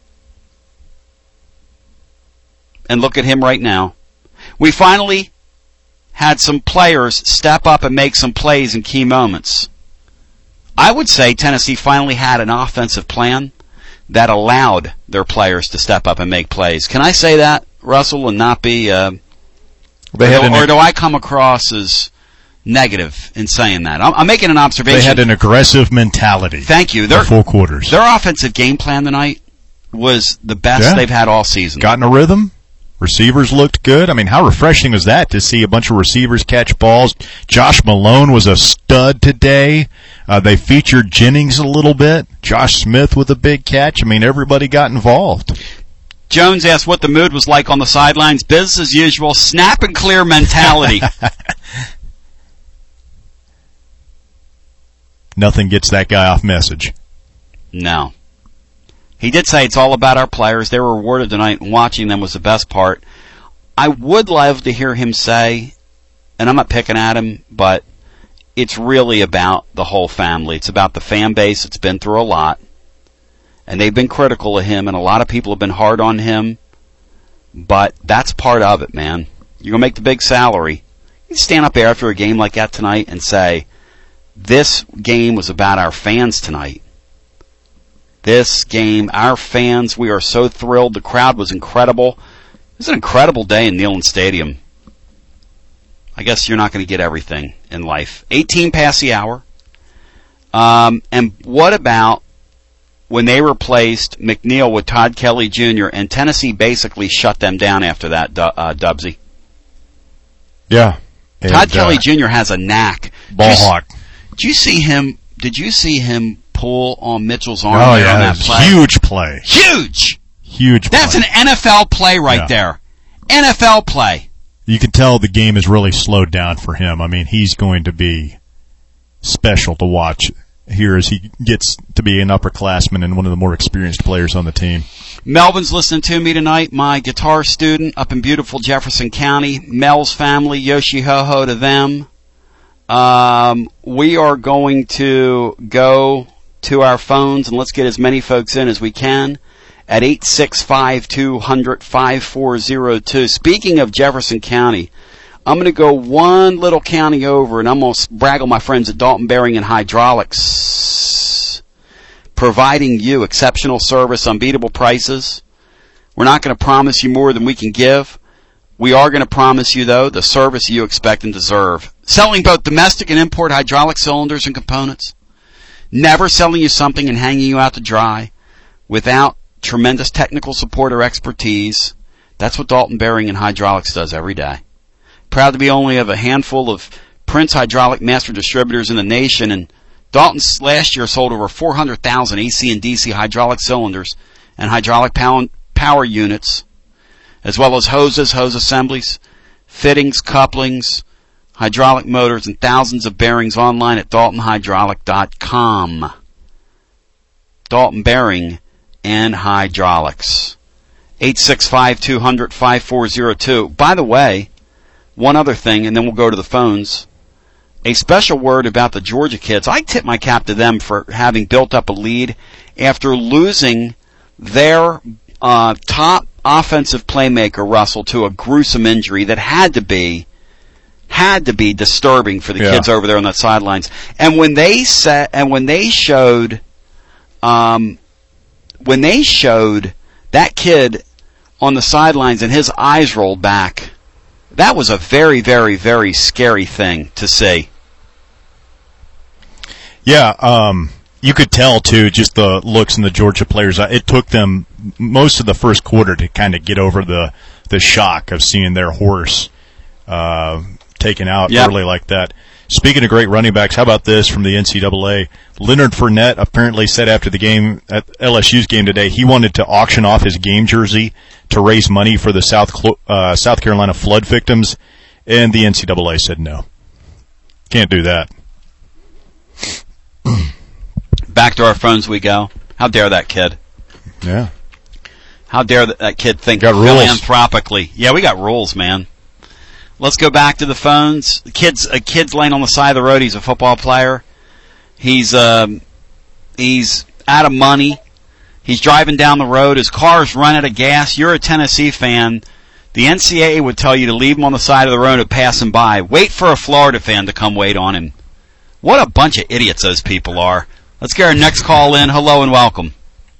And look at him right now. We finally had some players step up and make some plays in key moments. I would say Tennessee finally had an offensive plan that allowed their players to step up and make plays. Can I say that, Russell, and not be, uh, They had or, an, or do I come across as negative in saying that? I'm, I'm making an observation. They had an aggressive mentality. Thank you. For Their, four quarters. Their offensive game plan tonight was the best Yeah. they've had all season. Got in a rhythm. Receivers looked good. I mean, how refreshing was that to see a bunch of receivers catch balls? Josh Malone was a stud today. Uh, they featured Jennings a little bit. Josh Smith with a big catch. I mean, everybody got involved. Jones asked what the mood was like on the sidelines. Business as usual, snap and clear mentality. Nothing gets that guy off message. No. He did say it's all about our players. They were rewarded tonight, and watching them was the best part. I would love to hear him say, and I'm not picking at him, but it's really about the whole family. It's about the fan base. It's been through a lot, and they've been critical of him, and a lot of people have been hard on him, but that's part of it, man. You're going to make the big salary. You stand up there after a game like that tonight and say, this game was about our fans tonight. This game, our fans, we are so thrilled. The crowd was incredible. It was an incredible day in Neyland Stadium. I guess you're not going to get everything in life. eighteen past the hour. Um, and what about when they replaced McNeil with Todd Kelly Junior and Tennessee basically shut them down after that, uh, Dubsy? Yeah. And, Todd Kelly uh, Junior has a knack. Ball Did you, hawk. Did you see him? Did you see him pull on Mitchell's arm Oh, there yeah. on That that was play? huge play. Huge! Huge That's play. an N F L play right Yeah. there. N F L play. You can tell the game is really slowed down for him. I mean, he's going to be special to watch here as he gets to be an upperclassman and one of the more experienced players on the team. Melvin's listening to me tonight, my guitar student up in beautiful Jefferson County. Mel's family, Yoshi Ho Ho to them. Um, we are going to go to our phones and let's get as many folks in as we can. at eight six five, two hundred, five four zero two. Speaking of Jefferson County, I'm going to go one little county over, and I'm going to brag on my friends at Dalton Bearing and Hydraulics, providing you exceptional service, unbeatable prices. We're not going to promise you more than we can give. We are going to promise you, though, the service you expect and deserve. Selling both domestic and import hydraulic cylinders and components. Never selling you something and hanging you out to dry without tremendous technical support or expertise. That's what Dalton Bearing and Hydraulics does every day. Proud to be only of a handful of Prince Hydraulic master distributors in the nation, and Dalton last year sold over four hundred thousand A C and D C hydraulic cylinders and hydraulic power units, as well as hoses, hose assemblies, fittings, couplings, hydraulic motors, and thousands of bearings online at dalton hydraulic dot com. Dalton Bearing and Hydraulics. eight six five, two hundred, five four zero two. By the way, one other thing, and then we'll go to the phones. A special word about the Georgia kids. I tip my cap to them for having built up a lead after losing their uh, top offensive playmaker, Russell, to a gruesome injury that had to be had to be disturbing for the yeah. kids over there on that sidelines. And when they set, and when they showed, um, when they showed that kid on the sidelines and his eyes rolled back, that was a very, very, very scary thing to see. Yeah, um, you could tell, too, just the looks in the Georgia players. It took them most of the first quarter to kind of get over the, the shock of seeing their horse uh, taken out yep. early like that. Speaking of great running backs, how about this from the N C double A? Leonard Fournette apparently said after the game, at L S U's game today, he wanted to auction off his game jersey to raise money for the South uh, South Carolina flood victims, and the N C double A said no. Can't do that. Back to our phones we go. How dare that kid? Yeah. How dare that, that kid think got philanthropically? Yeah, we got rules, man. Let's go back to the phones. The kid's a kid's laying on the side of the road. He's a football player. He's um, he's out of money. He's driving down the road. His car's run out of gas. You're a Tennessee fan. The N C double A would tell you to leave him on the side of the road and pass him by. Wait for a Florida fan to come wait on him. What a bunch of idiots those people are. Let's get our next call in. Hello and welcome.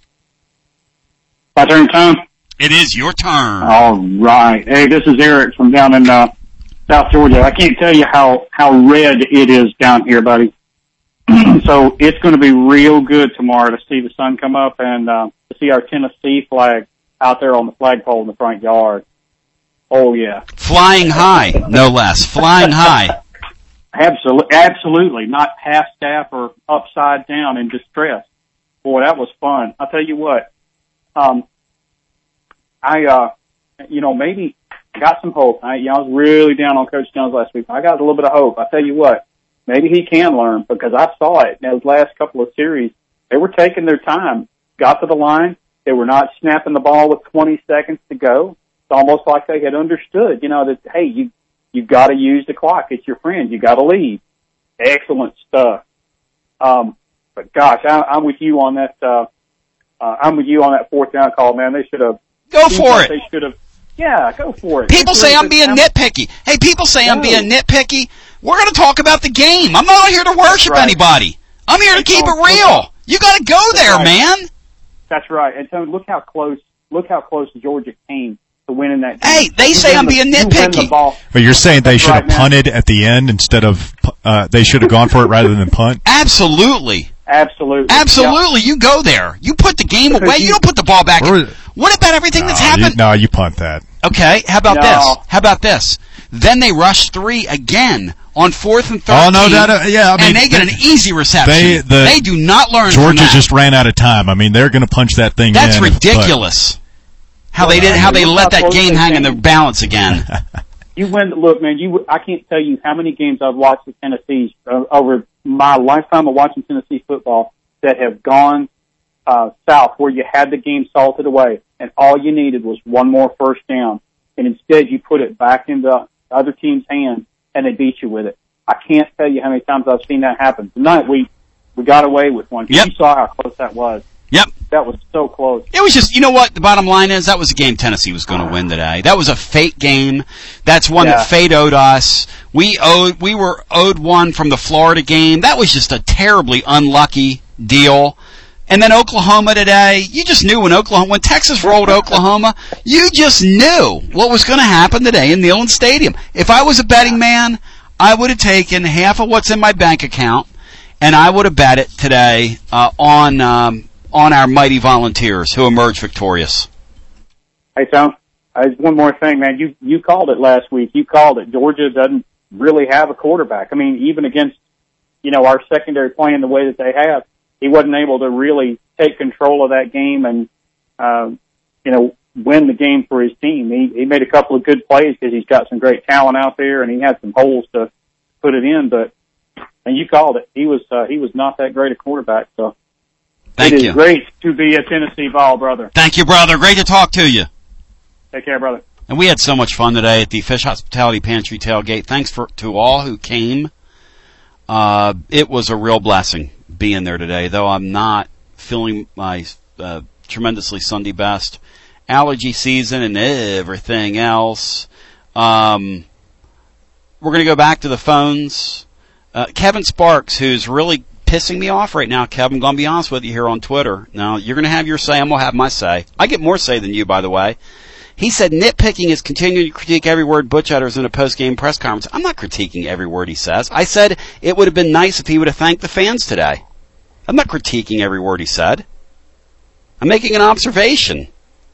My turn, Tom? It is your turn. All right. Hey, this is Eric from down in uh, South Georgia. I can't tell you how, how red it is down here, buddy. So it's going to be real good tomorrow to see the sun come up and uh, to see our Tennessee flag out there on the flagpole in the front yard. Oh, yeah. Flying high, no less. Flying high. Absolutely, absolutely. Not half staff or upside down in distress. Boy, that was fun. I'll tell you what. Um, I, uh, you know, maybe got some hope. I, you know, I was really down on Coach Jones last week. I got a little bit of hope. I tell you what. Maybe he can learn, because I saw it in those last couple of series. They were taking their time, got to the line. They were not snapping the ball with twenty seconds to go. It's almost like they had understood, you know, that, hey, you, you've got to use the clock. It's your friend. You got to lead. Excellent stuff. Um, but gosh, I, I'm with you on that, uh, uh, I'm with you on that fourth down call, man. They should have. Go for it. They should have. Yeah, go for it. People say I'm being nitpicky. Hey, people say I'm being nitpicky. We're going to talk about the game. I'm not here to worship right. anybody. I'm here to keep it real. You got to go That's there, right. man. That's right. And so look how close. Look how close Georgia came to winning that game. Hey, they you say I'm the, being nitpicky. But you're saying they That's should right, have punted man. at the end instead of uh, they should have gone for it rather than punt? Absolutely. Absolutely. Absolutely. Yeah. You go there. You put the game away. You don't put the ball back in. What about everything no, that's happened? You, no, you punt that. Okay, how about no. this? How about this? Then they rush three again on fourth and thirteen. Oh, no, that, uh, yeah, I mean, and they get an easy reception. They, the, they do not learn Georgia from that. just ran out of time. I mean, they're going to punch that thing That's in. That's ridiculous. But, how well, they did, how they let that game hang in the the balance again. You win. Look, man, you. I can't tell you how many games I've watched with Tennessee uh, over my lifetime of watching Tennessee football that have gone uh, south, where you had the game salted away, and all you needed was one more first down, and instead you put it back into the other team's hands, and they beat you with it. I can't tell you how many times I've seen that happen. Tonight we we got away with one. Yep. You saw how close that was. Yep. That was so close. It was just, you know what, the bottom line is, that was a game Tennessee was going to win today. That was a fate game. That's one Yeah. that fate owed us. We owed, we were owed one from the Florida game. That was just a terribly unlucky deal. And then Oklahoma today, you just knew when Oklahoma, when Texas rolled Oklahoma, you just knew what was going to happen today in Neyland Stadium. If I was a betting man, I would have taken half of what's in my bank account, and I would have bet it today uh, on um, on our mighty Volunteers who emerged victorious. Hey, Tom, uh, one more thing, man. You you called it last week. You called it. Georgia doesn't really have a quarterback. I mean, even against, you know, our secondary playing the way that they have, he wasn't able to really take control of that game and, uh, you know, win the game for his team. He, he made a couple of good plays because he's got some great talent out there, and he had some holes to put it in. But and you called it. He was uh, he was not that great a quarterback. So Thank it you. is great to be a Tennessee Vol, brother. Thank you, brother. Great to talk to you. Take care, brother. And we had so much fun today at the Fish Hospitality Pantry tailgate. Thanks for to all who came. Uh, it was a real blessing being there today, though I'm not feeling my uh, tremendously Sunday best. Allergy season and everything else. Um, we're going to go back to the phones. Uh, Kevin Sparks, who's really pissing me off right now, Kevin, I'm going to be honest with you here on Twitter. Now, you're going to have your say, I'm going to have my say. I get more say than you, by the way. He said nitpicking is continuing to critique every word Butch utters in a post-game press conference. I'm not critiquing every word he says. I said it would have been nice if he would have thanked the fans today. I'm not critiquing every word he said. I'm making an observation.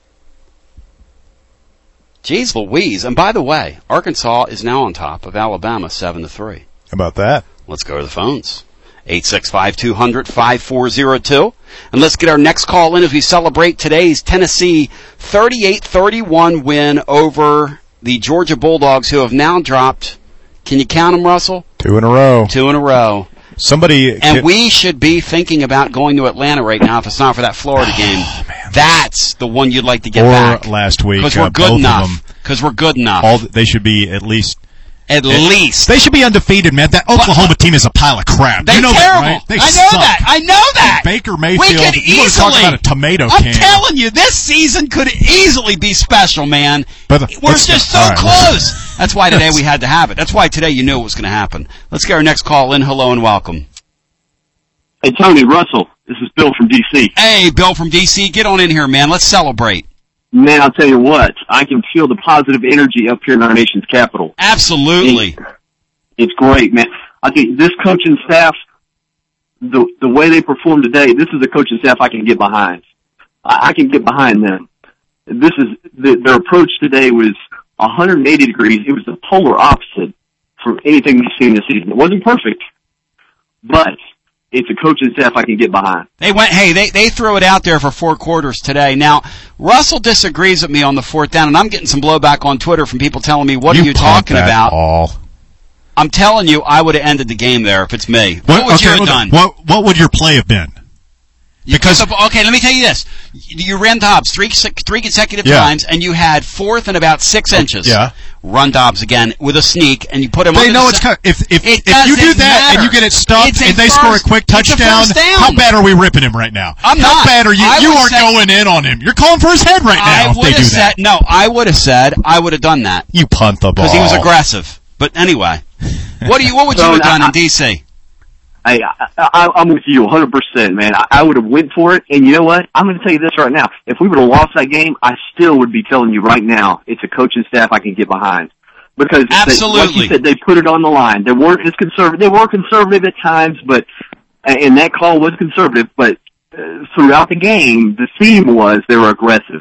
Jeez Louise. And by the way, Arkansas is now on top of Alabama seven to three. How about that? Let's go to the phones. eight six five, two hundred, five four zero two. And let's get our next call in as we celebrate today's Tennessee thirty-eight thirty-one win over the Georgia Bulldogs, who have now dropped, can you count them, Russell? Two in a row. Two in a row. Somebody And can, we should be thinking about going to Atlanta right now if it's not for that Florida game. Oh, man. That's the one you'd like to get or back. last week. Because we're uh, good both enough. Of them, Because we're good enough. all they should be at least. At least. They should be undefeated, man. That Oklahoma But, team is a pile of crap. They're you know terrible. that, right? They I know suck. that. I know that. And Baker Mayfield. We could you want to talk easily. about a tomato I'm can. telling you, this season could easily be special, man. But the, We're just so all right, close. That's why today we had to have it. That's why today you knew it was going to happen. Let's get our next call in. Hello and welcome. Hey, Tony, Russell, this is Bill from D C. Hey, Bill from D C. Get on in here, man. Let's celebrate. Man, I'll tell you what, I can feel the positive energy up here in our nation's capital. Absolutely. It, it's great, man. I think this coaching staff, the the way they performed today, this is a coaching staff I can get behind. I, I can get behind them. This is the, their approach today was one hundred eighty degrees. It was the polar opposite from anything we've seen this season. It wasn't perfect, but it's a coaching staff I can get behind. They went, hey, they, they threw it out there for four quarters today. Now, Russell disagrees with me on the fourth down, and I'm getting some blowback on Twitter from people telling me, what you are you talking that about? Ball. I'm telling you, I would have ended the game there if it's me. What, What, would okay, you have hold done? on. What, what would your play have been? Because okay, let me tell you this: you ran Dobbs three three consecutive yeah. times, and you had fourth and about six inches. Yeah. Run Dobbs again with a sneak, and you put him. They under know the it's se- co- if if It if you do doesn't that matter. and you get it stuffed It's a and they first- score a quick it's a touchdown, first down. how bad are we ripping him right now? I'm how not. bad are you? I You would aren't say- going in on him. You're calling for his head right now I if would they have do said that. no. I would have said I would have done that You punt the ball because he was aggressive. But anyway, what do you? What would you So, have done I- in D C? Hey, I, I, I'm with you one hundred percent, man. I, I would have went for it, and you know what? I'm going to tell you this right now. If we would have lost that game, I still would be telling you right now it's a coaching staff I can get behind. Because, Absolutely. They, like you said, they put it on the line. They weren't as conservative. They were conservative at times, but and that call was conservative, but uh, throughout the game, the theme was they were aggressive.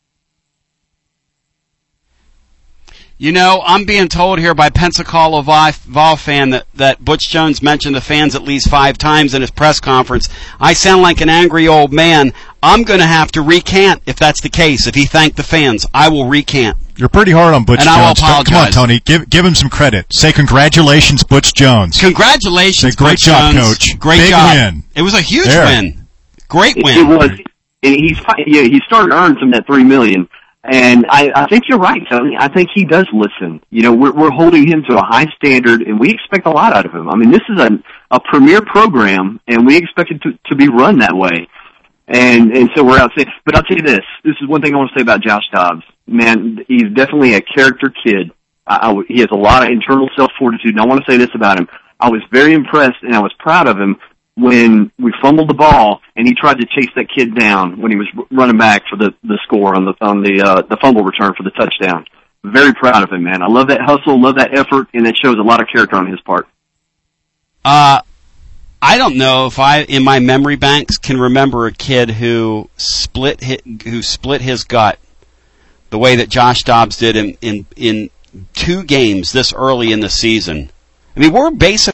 You know, I'm being told here by Pensacola Vol fan that, that Butch Jones mentioned the fans at least five times in his press conference. I sound like an angry old man. I'm going to have to recant if that's the case. If he thanked the fans, I will recant. You're pretty hard on Butch And Jones. I will Come- Come on, apologize. Tony. Give give him some credit. Say congratulations, Butch Jones. Congratulations, Say, great Butch job, Jones. Coach. Great Big job. win. It was a huge There. win. Great It, win. it was, and he's yeah, he started to earn some of that three million. And I, I think you're right, Tony. I think he does listen. You know, we're we're holding him to a high standard, and we expect a lot out of him. I mean, this is a a premier program, and we expect it to to be run that way. And, and so we're out saying, but I'll tell you this, this is one thing I want to say about Josh Dobbs. Man, he's definitely a character kid. I, I, he has a lot of internal self-fortitude, and I want to say this about him. I was very impressed, and I was proud of him when we fumbled the ball, and he tried to chase that kid down when he was running back for the, the score on the, on the, uh, the fumble return for the touchdown. Very proud of him, man. I love that hustle, love that effort, and it shows a lot of character on his part. Uh, I don't know if I, in my memory banks, can remember a kid who split his, who split his gut the way that Josh Dobbs did in, in, in two games this early in the season. I mean, we're basically